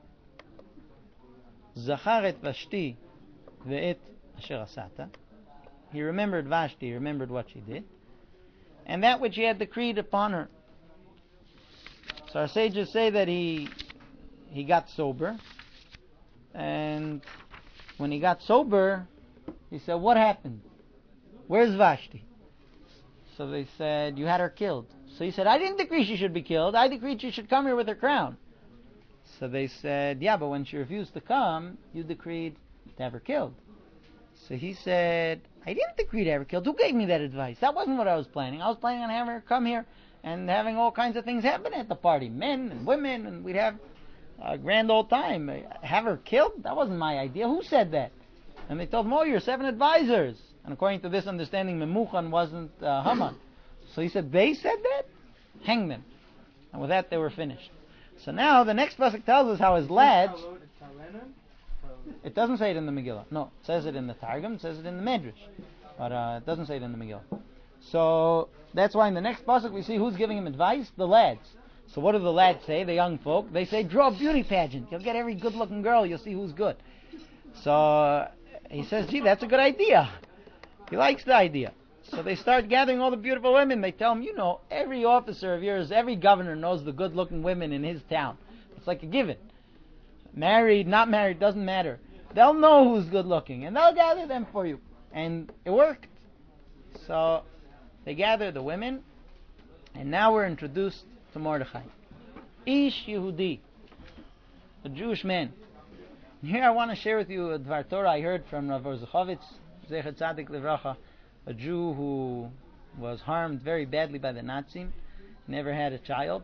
Zachar et Vashti ve'et asher asata. He remembered Vashti, he remembered what she did, and that which he had decreed upon her. So our sages say that he got sober, and when he got sober, he said, what happened? Where's Vashti? So they said, you had her killed. So he said, I didn't decree she should be killed, I decreed she should come here with her crown. So they said, yeah, but when she refused to come, you decreed to have her killed. So he said, I didn't agree to have her killed. Who gave me that advice? That wasn't what I was planning. I was planning on having her come here and having all kinds of things happen at the party. Men and women, and we'd have a grand old time. Have her killed? That wasn't my idea. Who said that? And they told him, oh, you're 7 advisors. And according to this understanding, Memuchan wasn't Haman. So he said, they said that? Hang them. And with that, they were finished. So now, the next pasuk tells us how his lads... It doesn't say it in the Megillah. No, it says it in the Targum, it says it in the Medrash. But it doesn't say it in the Megillah. So, that's why in the next pasuk we see who's giving him advice? The lads. So what do the lads say, the young folk? They say, draw a beauty pageant. You'll get every good-looking girl, you'll see who's good. So, he says, gee, that's a good idea. He likes the idea. So they start gathering all the beautiful women. They tell him, you know, every officer of yours, every governor knows the good-looking women in his town. It's like a given. Married, not married, doesn't matter. They'll know who's good-looking, and they'll gather them for you. And it worked. So they gather the women, and now we're introduced to Mordechai. Ish Yehudi, a Jewish man. And here I want to share with you a Dvar Torah I heard from Rav Orzechovitz, Zecher Tzadik Livracha, a Jew who was harmed very badly by the Nazis, never had a child,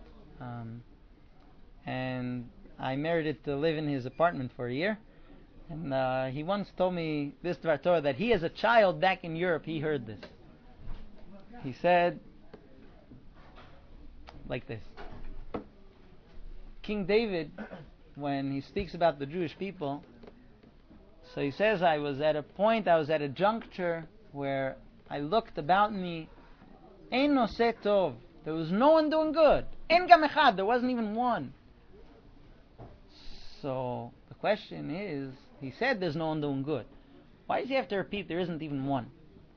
and I merited to live in his apartment for a year. And he once told me this Dvar Torah, that he as a child back in Europe, he heard this. He said, like this. King David, when he speaks about the Jewish people, so he says, I was at a juncture where I looked about me, Ein noseh tov, there was no one doing good. Ein gam echad, there wasn't even one. So the question is, he said there's no one doing good. Why does he have to repeat there isn't even one?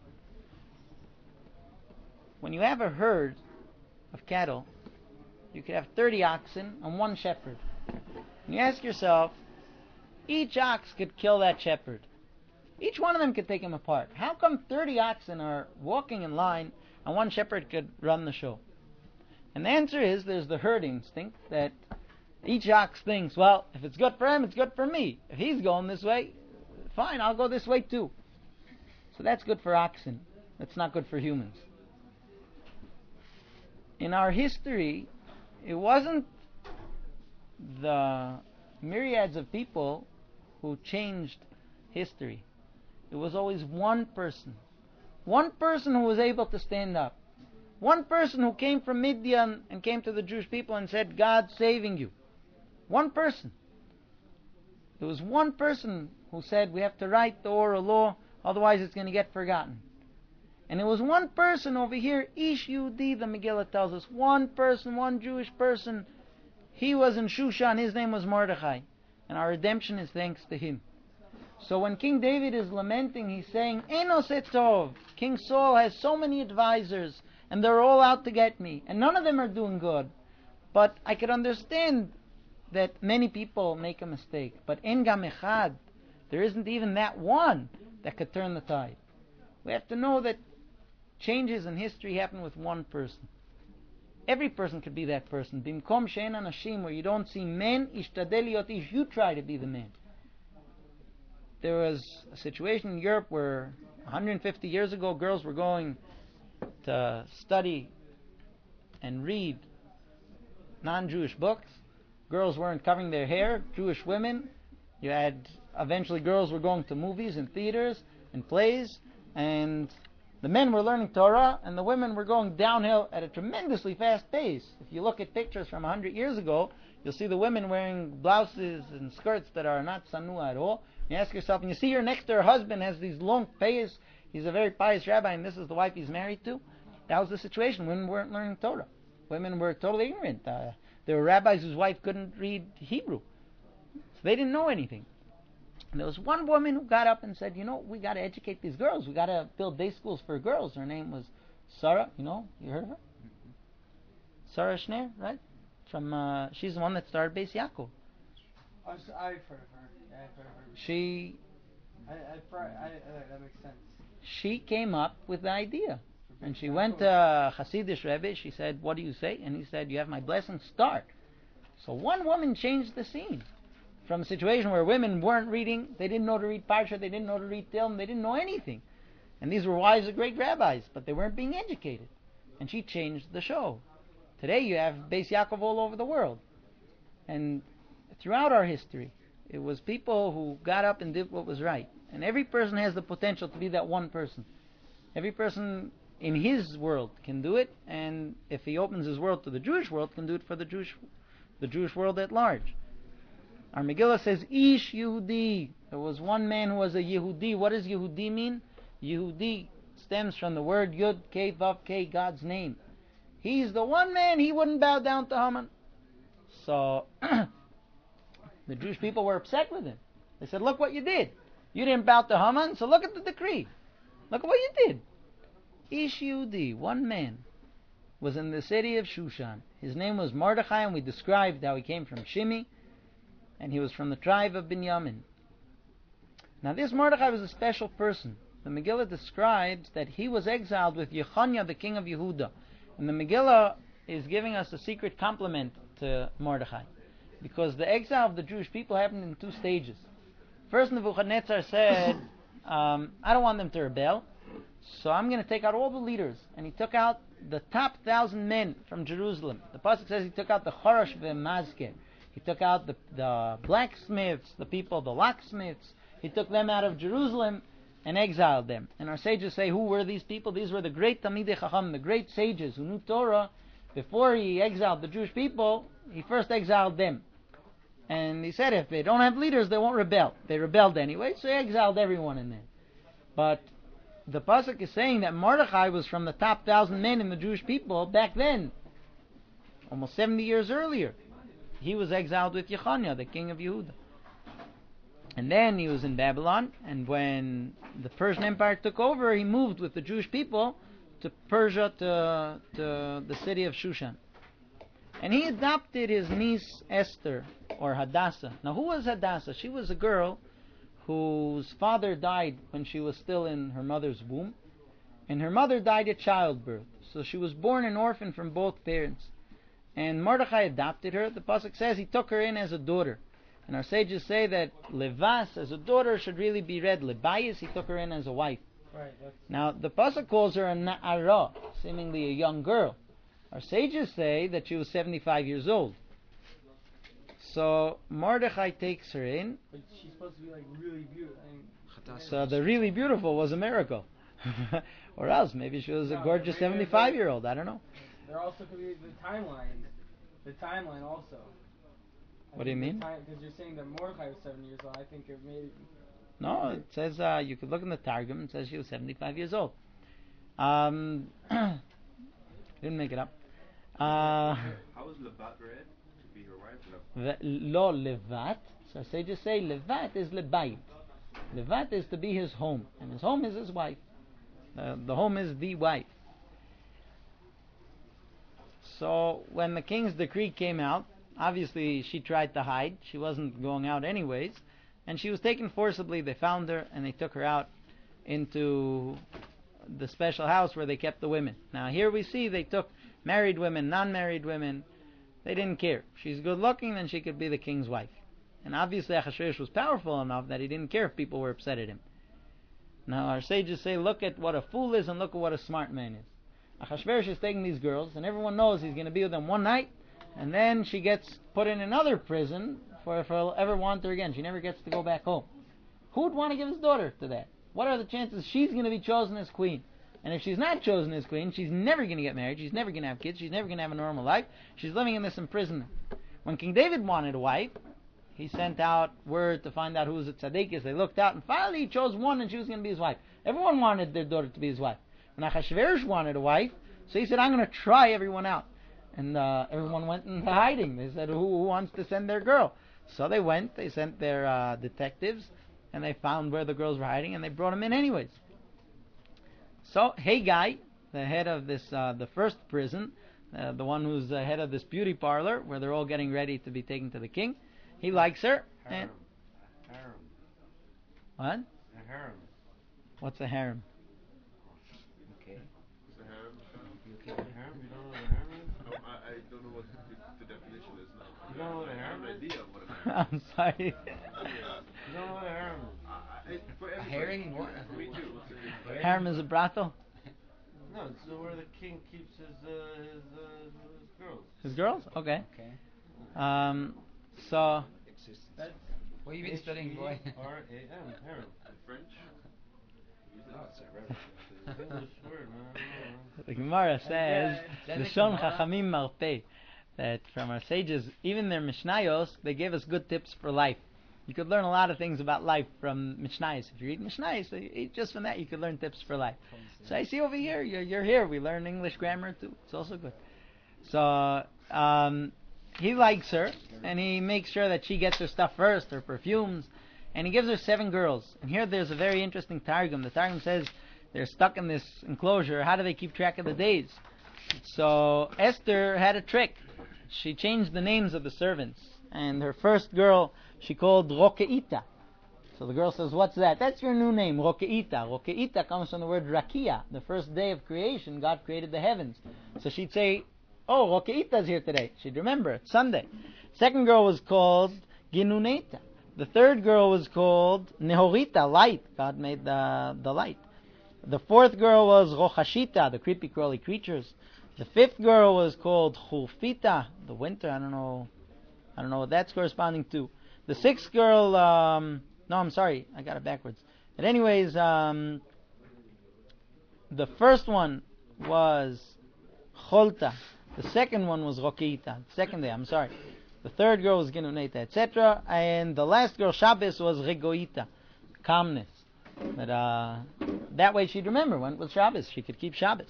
When you have a herd of cattle, you could have 30 oxen and one shepherd. And you ask yourself, each ox could kill that shepherd. Each one of them could take him apart. How come 30 oxen are walking in line and one shepherd could run the show? And the answer is, there's the herd instinct that each ox thinks, well, if it's good for him, it's good for me. If he's going this way, fine, I'll go this way too. So that's good for oxen. That's not good for humans. In our history, it wasn't the myriads of people who changed history. It was always one person. One person who was able to stand up. One person who came from Midian and came to the Jewish people and said, God's saving you. One person. There was one person who said, we have to write the oral law, otherwise it's going to get forgotten. And it was one person over here, Ish Yehudi, the Megillah tells us, one person, one Jewish person. He was in Shushan, his name was Mordechai. And our redemption is thanks to him. So when King David is lamenting, he's saying, Ein noseh tov. King Saul has so many advisors, and they're all out to get me, and none of them are doing good. But I could understand that many people make a mistake. But en gam echad, there isn't even that one that could turn the tide. We have to know that changes in history happen with one person. Every person could be that person. Bimkom she'en anashim, where you don't see men, ishtadel liot ish, you try to be the man. There was a situation in Europe where 150 years ago, girls were going to study and read non-Jewish books. Girls weren't covering their hair. Jewish women. You had, eventually girls were going to movies and theaters and plays, and the men were learning Torah, and the women were going downhill at a tremendously fast pace. If you look at pictures from 100 years ago, you'll see the women wearing blouses and skirts that are not sanua at all. You ask yourself, and you see her next to her husband has these long payas. He's a very pious rabbi, and this is the wife he's married to. That was the situation. Women weren't learning Torah. Women were totally ignorant. There were rabbis whose wife couldn't read Hebrew. So they didn't know anything. And there was one woman who got up and said, we got to educate these girls. We got to build day schools for girls. Her name was Sarah. You heard of her? Mm-hmm. Sarah Schneer, right? She's the one that started Beis Yaakov. I've heard of her. Yeah, I've heard of her. That makes sense. She came up with the idea. And she went to Hasidish Rebbe. She said, what do you say? And he said, you have my blessing, start. So one woman changed the scene. From a situation where women weren't reading, they didn't know to read Parsha, they didn't know to read Tilm, they didn't know anything. And these were wives of great rabbis, but they weren't being educated. And she changed the show. Today you have Beis Yaakov all over the world. And throughout our history, it was people who got up and did what was right. And every person has the potential to be that one person. Every person in his world can do it, and if he opens his world to the Jewish world, can do it for the Jewish world at large. Our Megillah says, Ish Yehudi. There was one man who was a Yehudi. What does Yehudi mean? Yehudi stems from the word Yud Kei Vav Kei, God's name. He's the one man, he wouldn't bow down to Haman. So, the Jewish people were upset with him. They said, look what you did. You didn't bow to Haman, so look at the decree. Look at what you did. Ish Yehudi, one man, was in the city of Shushan. His name was Mordechai, and we described how he came from Shimi, and he was from the tribe of Binyamin. Now this Mordechai was a special person. The Megillah describes that he was exiled with Yechoniah, the king of Yehuda. And the Megillah is giving us a secret compliment to Mordechai, because the exile of the Jewish people happened in two stages. First, Nebuchadnezzar said, I don't want them to rebel, so I'm going to take out all the leaders. And he took out the top 1,000 men from Jerusalem. The pasuk says he took out the Chorosh ve'Mazker. He took out the blacksmiths, the people, the locksmiths. He took them out of Jerusalem and exiled them. And our sages say, who were these people? These were the great Talmidei Chacham, the great sages who knew Torah. Before he exiled the Jewish people, he first exiled them. And he said, if they don't have leaders, they won't rebel. They rebelled anyway, so he exiled everyone in there. But the pasuk is saying that Mordechai was from the top 1,000 men in the Jewish people back then, almost 70 years earlier. He was exiled with Yechoniah, the king of Yehuda. And then he was in Babylon, and when the Persian Empire took over, he moved with the Jewish people to Persia, to the city of Shushan. And he adopted his niece Esther, or Hadassah. Now who was Hadassah? She was a girl whose father died when she was still in her mother's womb, and her mother died at childbirth. So she was born an orphan from both parents. And Mordechai adopted her. The pasuk says he took her in as a daughter. And our sages say that Levas, as a daughter, should really be read Lebayis. He took her in as a wife. Right. Now, the pasuk calls her a Na'ara, seemingly a young girl. Our sages say that she was 75 years old. So Mordechai takes her in. But she's supposed to be like really beautiful. So the really beautiful was a miracle. Or else, maybe she was a gorgeous 75-year-old. I don't know. There also could be the timeline. The timeline also. What do you mean? Because you're saying that Mordechai was 7 years old. I think it made... No, it says, you could look in the Targum, it says she was 75 years old. Didn't make it up. How was Levat read to be her wife? Lo Levat. So say just say Levat is Lebayit. Levat is to be his home, and his home is his wife. The home is the wife. So when the king's decree came out, obviously she tried to hide. She wasn't going out anyways, and she was taken forcibly. They found her and they took her out into the special house where they kept the women. Now here we see they took married women, non-married women. They didn't care. She's good looking, then she could be the king's wife. And obviously Achashverosh was powerful enough that he didn't care if people were upset at him. Now our sages say, look at what a fool is and look at what a smart man is. Achashverosh is taking these girls, and everyone knows he's going to be with them one night, and then she gets put in another prison for if he'll ever want her again. She never gets to go back home. Who would want to give his daughter to that? What are the chances she's going to be chosen as queen? And if she's not chosen as queen, she's never going to get married, she's never going to have kids, she's never going to have a normal life. She's living in this imprisonment. When King David wanted a wife, he sent out word to find out who was a tzaddik. They looked out, and finally he chose one, and she was going to be his wife. Everyone wanted their daughter to be his wife. When Achashverosh wanted a wife, so he said, I'm going to try everyone out. And everyone went into hiding. They said, who wants to send their girl? So they went, they sent their detectives, and they found where the girls were hiding, and they brought them in anyways. So Haggai, the head of this, the first prison, the one who's the head of this beauty parlor, where they're all getting ready to be taken to the king, he likes her. Harem. What? A harem. What's a harem? Okay. It's a harem. You okay with harem? You don't know what a harem is? No, I don't know what the definition is now. You don't know what a I have harem an is? idea of what a harem I'm sorry. You don't know what a harem is? For A everybody. herring? What? Me too. Harem is a brothel. No, it's where the king keeps his girls. His girls? Okay. Okay. So Existence. That's What have you been studying, boy? H-E-R-A-M, harem. In French? No, it's a English word, man. the Gemara says, Then the Lishon Gemara- Chachamim Marpeh, that from our sages, even their Mishnayos, they gave us good tips for life. You could learn a lot of things about life from Mishnayos. If you read Mishnayos, just from that you could learn tips for life. So I see over here, you're here. We learn English grammar too. It's also good. So he likes her, and he makes sure that she gets her stuff first, her perfumes, and he gives her 7 girls. And here there's a very interesting Targum. The Targum says they're stuck in this enclosure. How do they keep track of the days? So Esther had a trick. She changed the names of the servants. And her first girl, she called Rokeita. So the girl says, what's that? That's your new name, Rokeita. Rokeita comes from the word Rakia. The first day of creation, God created the heavens. So she'd say, oh, Rokeita's here today. She'd remember, it's Sunday. Second girl was called Ginuneta. The third girl was called Nehorita, light. God made the light. The fourth girl was Rochashita, the creepy crawly creatures. The fifth girl was called Churfita, the winter. I don't know what that's corresponding to. The sixth girl, no, I'm sorry, I got it backwards. But anyways, the first one was Cholta. The second one was Rokeita. Second day, I'm sorry. The third girl was Ginuneta, etc. And the last girl, Shabbos, was Regoita, calmness. But that way she'd remember when it was Shabbos. She could keep Shabbos.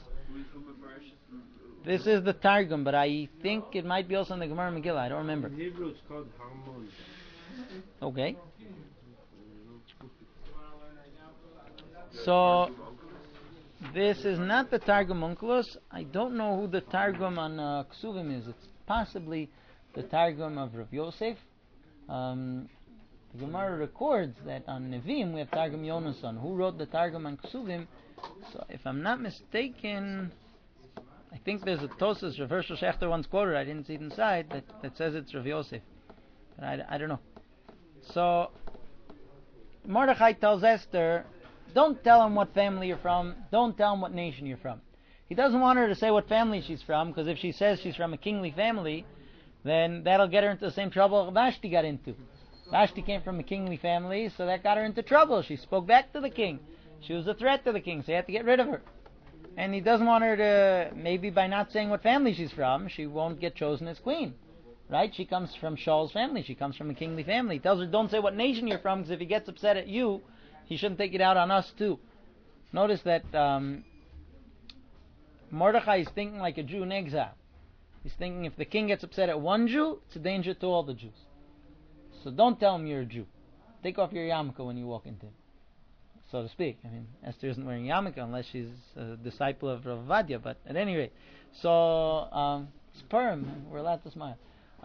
This is the Targum, but I think it might be also in the Gemara Megillah. I don't remember. In Hebrew, it's called Harmon. Okay. So this is not the Targum Onkelos. I don't know who the Targum on Ksuvim is. It's possibly the Targum of Rav Yosef. The Gemara records that on Nevi'im we have Targum Yonason. Who wrote the Targum on Ksuvim? So if I'm not mistaken, I think there's a Tosas, Rav Hershel Shechter once quoted, I didn't see it inside, that says it's Rav Yosef. But I don't know. So Mordechai tells Esther, don't tell him what family you're from, don't tell him what nation you're from. He doesn't want her to say what family she's from, because if she says she's from a kingly family, then that'll get her into the same trouble Vashti got into. Vashti came from a kingly family, so that got her into trouble. She spoke back to the king. She was a threat to the king, so he had to get rid of her. And he doesn't want her to, maybe by not saying what family she's from, she won't get chosen as queen. Right? She comes from Shaul's family. She comes from a kingly family. He tells her, don't say what nation you're from, because if he gets upset at you, he shouldn't take it out on us too. Notice that Mordechai is thinking like a Jew in exile. He's thinking if the king gets upset at one Jew, it's a danger to all the Jews. So don't tell him you're a Jew. Take off your yarmulke when you walk into him, so to speak. I mean, Esther isn't wearing yarmulke unless she's a disciple of Rav Ovadia, but at any rate. So, sperm, we're allowed to smile.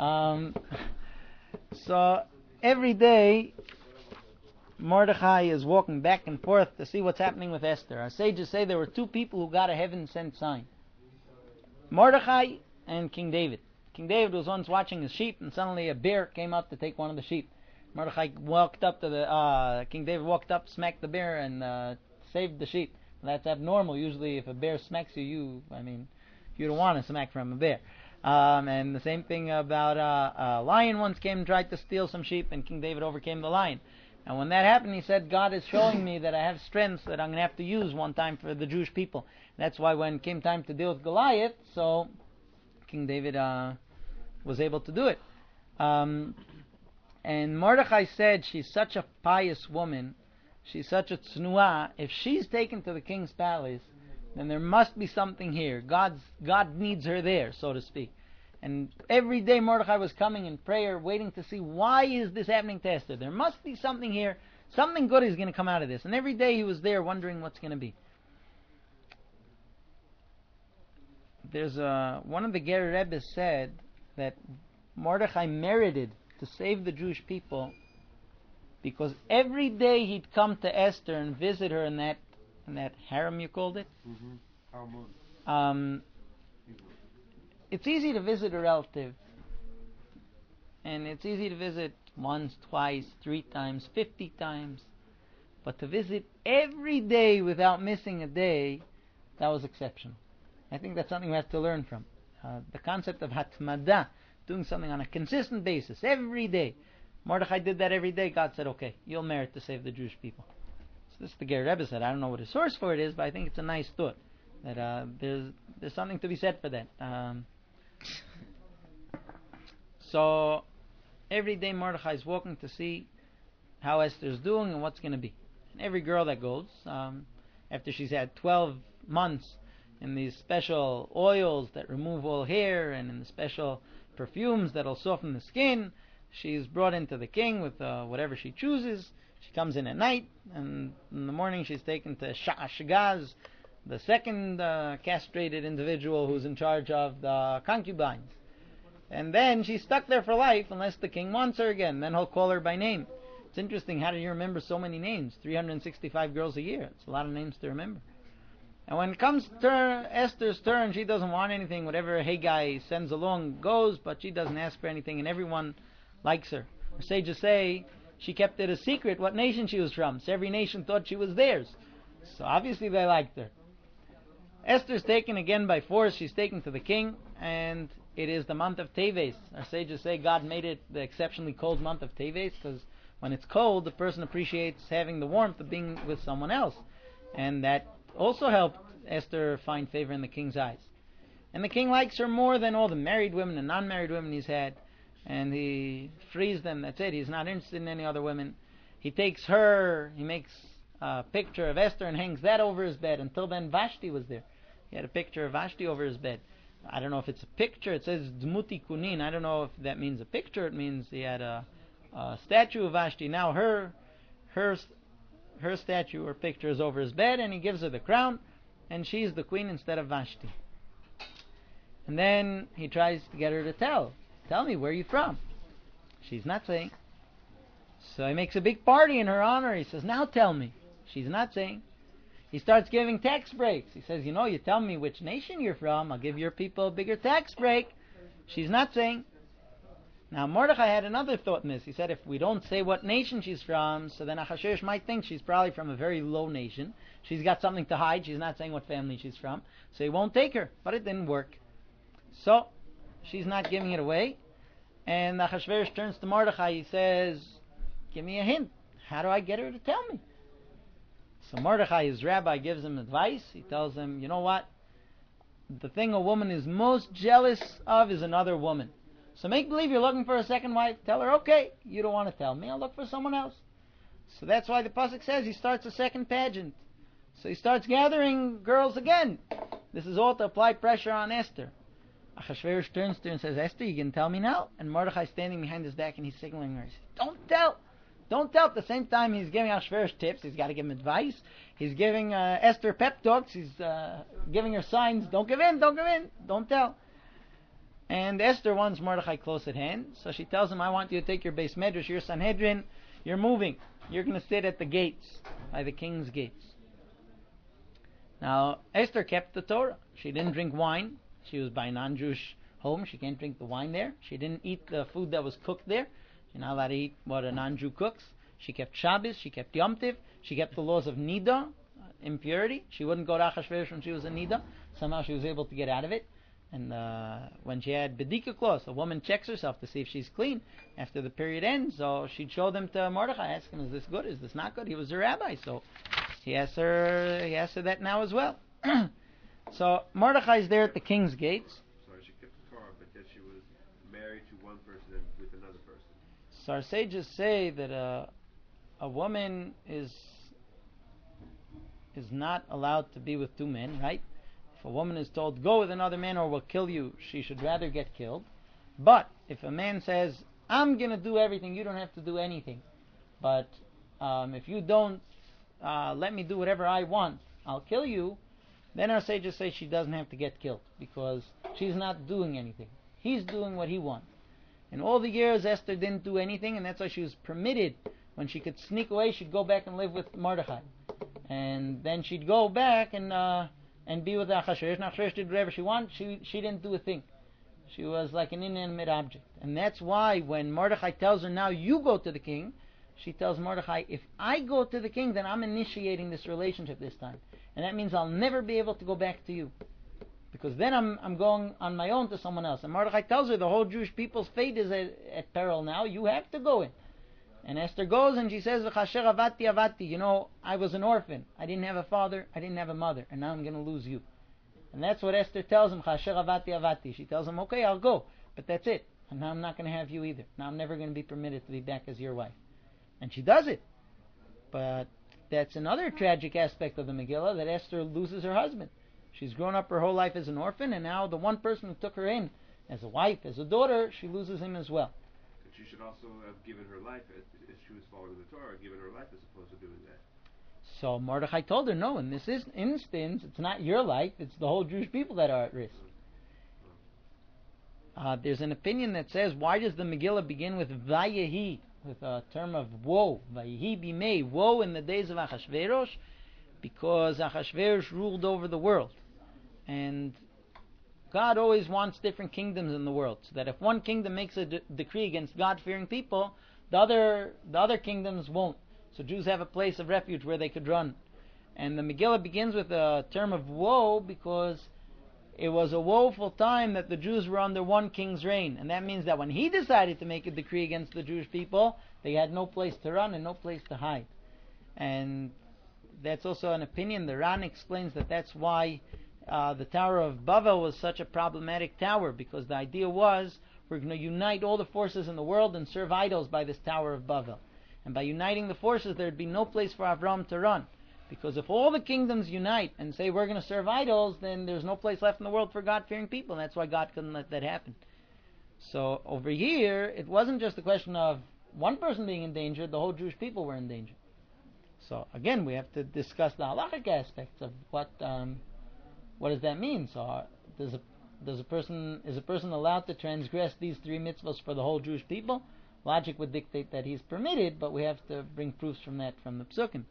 So, every day, Mordechai is walking back and forth to see what's happening with Esther. Our sages say there were 2 people who got a heaven-sent sign. Mordechai and King David. King David was once watching his sheep, and suddenly a bear came up to take one of the sheep. Mordechai walked up to the, King David walked up, smacked the bear, and saved the sheep. That's abnormal. Usually if a bear smacks you, you don't want to smack from a bear. And the same thing about a lion once came and tried to steal some sheep, and King David overcame the lion. And when that happened, he said, God is showing me that I have strengths that I'm going to have to use one time for the Jewish people. That's why when it came time to deal with Goliath, so King David was able to do it. And Mordechai said, she's such a pious woman, she's such a tznuah, if she's taken to the king's palace, then there must be something here. God needs her there, so to speak. And every day Mordechai was coming in prayer, waiting to see, why is this happening to Esther? There must be something here. Something good is going to come out of this. And every day he was there wondering what's going to be. There's one of the Ger Rebbe said that Mordechai merited to save the Jewish people because every day he'd come to Esther and visit her in that harem, you called it? Harmon. It's easy to visit a relative, and it's easy to visit once, twice, 3 times, 50 times. But to visit every day without missing a day, that was exceptional. I think that's something we have to learn from. The concept of hatmada, doing something on a consistent basis, every day. Mordechai did that every day. God said, okay, you'll merit to save the Jewish people. So this is the Ger Rebbe said. I don't know what his source for it is, but I think it's a nice thought. That there's something to be said for that. So every day Mordechai is walking to see how Esther's doing and what's going to be. And every girl that goes, after she's had 12 months in these special oils that remove all hair and in the special perfumes that'll soften the skin, she's brought into the king with whatever she chooses. She comes in at night, and in the morning she's taken to Sha'ashgaz, the second castrated individual who's in charge of the concubines. And then she's stuck there for life unless the king wants her again. Then he'll call her by name. It's interesting, how do you remember so many names? 365 girls a year. It's a lot of names to remember. And when it comes to Esther's turn, she doesn't want anything. Whatever Haggai sends along goes, but she doesn't ask for anything, and everyone likes her. Our sages say she kept it a secret what nation she was from, so every nation thought she was theirs. So obviously they liked her. Esther's taken again by force. She's taken to the king, and it is the month of Teves. Our sages say God made it the exceptionally cold month of Teves because when it's cold, the person appreciates having the warmth of being with someone else. And that also helped Esther find favor in the king's eyes. And the king likes her more than all the married women and non-married women he's had. And he frees them. That's it. He's not interested in any other women. He takes her, he makes a picture of Esther and hangs that over his bed. Until then, Vashti was there. He had a picture of Vashti over his bed. I don't know if it's a picture. It says Dmuti Kunin. I don't know if that means a picture. It means he had a statue of Vashti. Now her statue or picture is over his bed, and he gives her the crown, and she's the queen instead of Vashti. And then he tries to get her to tell me, where are you from? She's not saying. So he makes a big party in her honor. He says, now tell me. She's not saying. He starts giving tax breaks. He says, you tell me which nation you're from, I'll give your people a bigger tax break. She's not saying. Now Mordechai had another thought in this. He said, if we don't say what nation she's from, so then Achashverosh might think she's probably from a very low nation. She's got something to hide. She's not saying what family she's from. So he won't take her. But it didn't work. So she's not giving it away. And Achashverosh turns to Mordechai. He says, give me a hint. How do I get her to tell me? So Mordechai, his rabbi, gives him advice. He tells him, you know what? The thing a woman is most jealous of is another woman. So make believe you're looking for a second wife. Tell her, okay, you don't want to tell me. I'll look for someone else. So that's why the pasuk says he starts a second pageant. So he starts gathering girls again. This is all to apply pressure on Esther. Achashverosh turns to her and says, Esther, you can tell me now? And Mordechai standing behind his back and he's signaling her. He says, don't tell. Don't tell. At the same time, he's giving Achashverosh tips. He's got to give him advice. He's giving Esther pep talks. He's giving her signs. Don't give in. Don't give in. Don't tell. And Esther wants Mordechai close at hand. So she tells him, I want you to take your base medrash, your Sanhedrin. You're moving. You're going to sit at the gates, by the king's gates. Now, Esther kept the Torah. She didn't drink wine. She was by a non-Jewish home. She can't drink the wine there. She didn't eat the food that was cooked there. You're not allowed to eat what a non-Jew cooks. She kept Shabbos. She kept Yom Tiv. She kept the laws of Nida, impurity. She wouldn't go to Achashverosh when she was in Nida. Somehow she was able to get out of it. And when she had Bedika clause, a woman checks herself to see if she's clean after the period ends. So she'd show them to Mordechai, ask him, is this good? Is this not good? He was a rabbi, so he asked her that now as well. So Mordechai's there at the king's gates. Sorry, she kept the Torah, but yet she was married to one person and with another person. So our sages say that a woman is not allowed to be with two men, right? If a woman is told, go with another man or we'll kill you, she should rather get killed. But if a man says, I'm going to do everything, you don't have to do anything. But if you don't let me do whatever I want, I'll kill you, then our sages say she doesn't have to get killed because she's not doing anything. He's doing what he wants. In all the years, Esther didn't do anything, and that's why she was permitted. When she could sneak away, she'd go back and live with Mordechai. And then she'd go back and be with Achashverosh. Achashverosh did whatever she wanted. She didn't do a thing. She was like an inanimate object. And that's why when Mordechai tells her, now you go to the king, she tells Mordechai, if I go to the king, then I'm initiating this relationship this time. And that means I'll never be able to go back to you. Because then I'm going on my own to someone else. And Mordechai tells her the whole Jewish people's fate is at peril now. You have to go in. And Esther goes and she says, V'chasher avati avati. You know, I was an orphan. I didn't have a father. I didn't have a mother. And now I'm going to lose you. And that's what Esther tells him, Chasher avati avati. She tells him, okay, I'll go. But that's it. And now I'm not going to have you either. Now I'm never going to be permitted to be back as your wife. And she does it. But that's another tragic aspect of the Megillah, that Esther loses her husband. She's grown up her whole life as an orphan, and now the one person who took her in as a wife, as a daughter, she loses him as well. And she should also have given her life, if she was following the Torah, given her life as opposed to doing that. So Mordechai told her, no, in this instance, it's not your life, it's the whole Jewish people that are at risk. There's an opinion that says, why does the Megillah begin with Vayehi, with a term of woe, Vayehi bimei, woe in the days of Achashverosh, because Achashverosh ruled over the world. And God always wants different kingdoms in the world, so that if one kingdom makes a decree against God-fearing people, the other kingdoms won't. So Jews have a place of refuge where they could run. And the Megillah begins with a term of woe because it was a woeful time that the Jews were under one king's reign. And that means that when he decided to make a decree against the Jewish people, they had no place to run and no place to hide. And that's also an opinion. The Ran explains that that's why the Tower of Babel was such a problematic tower, because the idea was we're going to unite all the forces in the world and serve idols by this Tower of Babel. And by uniting the forces, there'd be no place for Avram to run. Because if all the kingdoms unite and say we're going to serve idols, then there's no place left in the world for God-fearing people. And that's why God couldn't let that happen. So over here, it wasn't just a question of one person being in danger, the whole Jewish people were in danger. So again, we have to discuss the halachic aspects of what does that mean. So is a person allowed to transgress these three mitzvahs for the whole Jewish people? Logic would dictate that he's permitted, but we have to bring proofs from that from the psukim.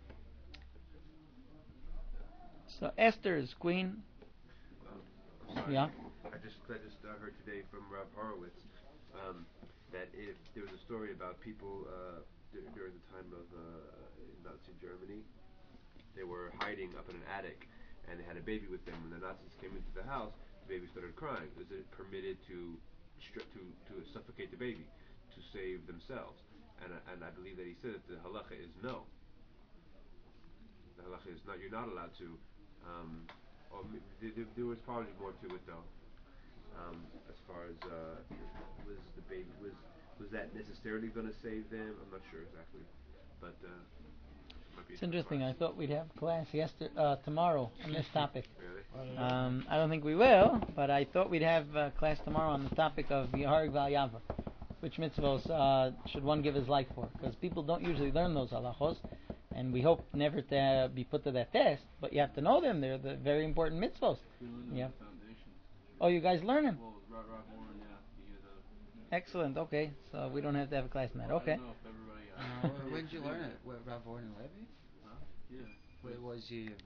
So Esther is queen. Yeah. I just heard today from Rav Horowitz that if there was a story about people during the time of Nazi Germany, they were hiding up in an attic and they had a baby with them. When the Nazis came into the house, the baby started crying. Was it permitted to suffocate the baby to save themselves? And I believe that he said that the halacha is no. The halacha is not. You're not allowed to. There was probably more to it though. As far as was the baby was that necessarily going to save them? I'm not sure exactly, but it's interesting. I thought we'd have class tomorrow on this topic. Really? I don't think we will, but I thought we'd have class tomorrow on the topic of Yaharig Val Yavar. Which mitzvahs should one give his life for? Because people don't usually learn those halachos, and we hope never to be put to that test. But you have to know them; they're the very important mitzvahs. Yeah. Oh, you guys learn them? Well, Rav Warren, yeah. Excellent. Okay, so we don't have to have a class on that. Okay. I don't know if everybody. Where did you learn it? What, Rav Warren Levy? Yeah. Where was he?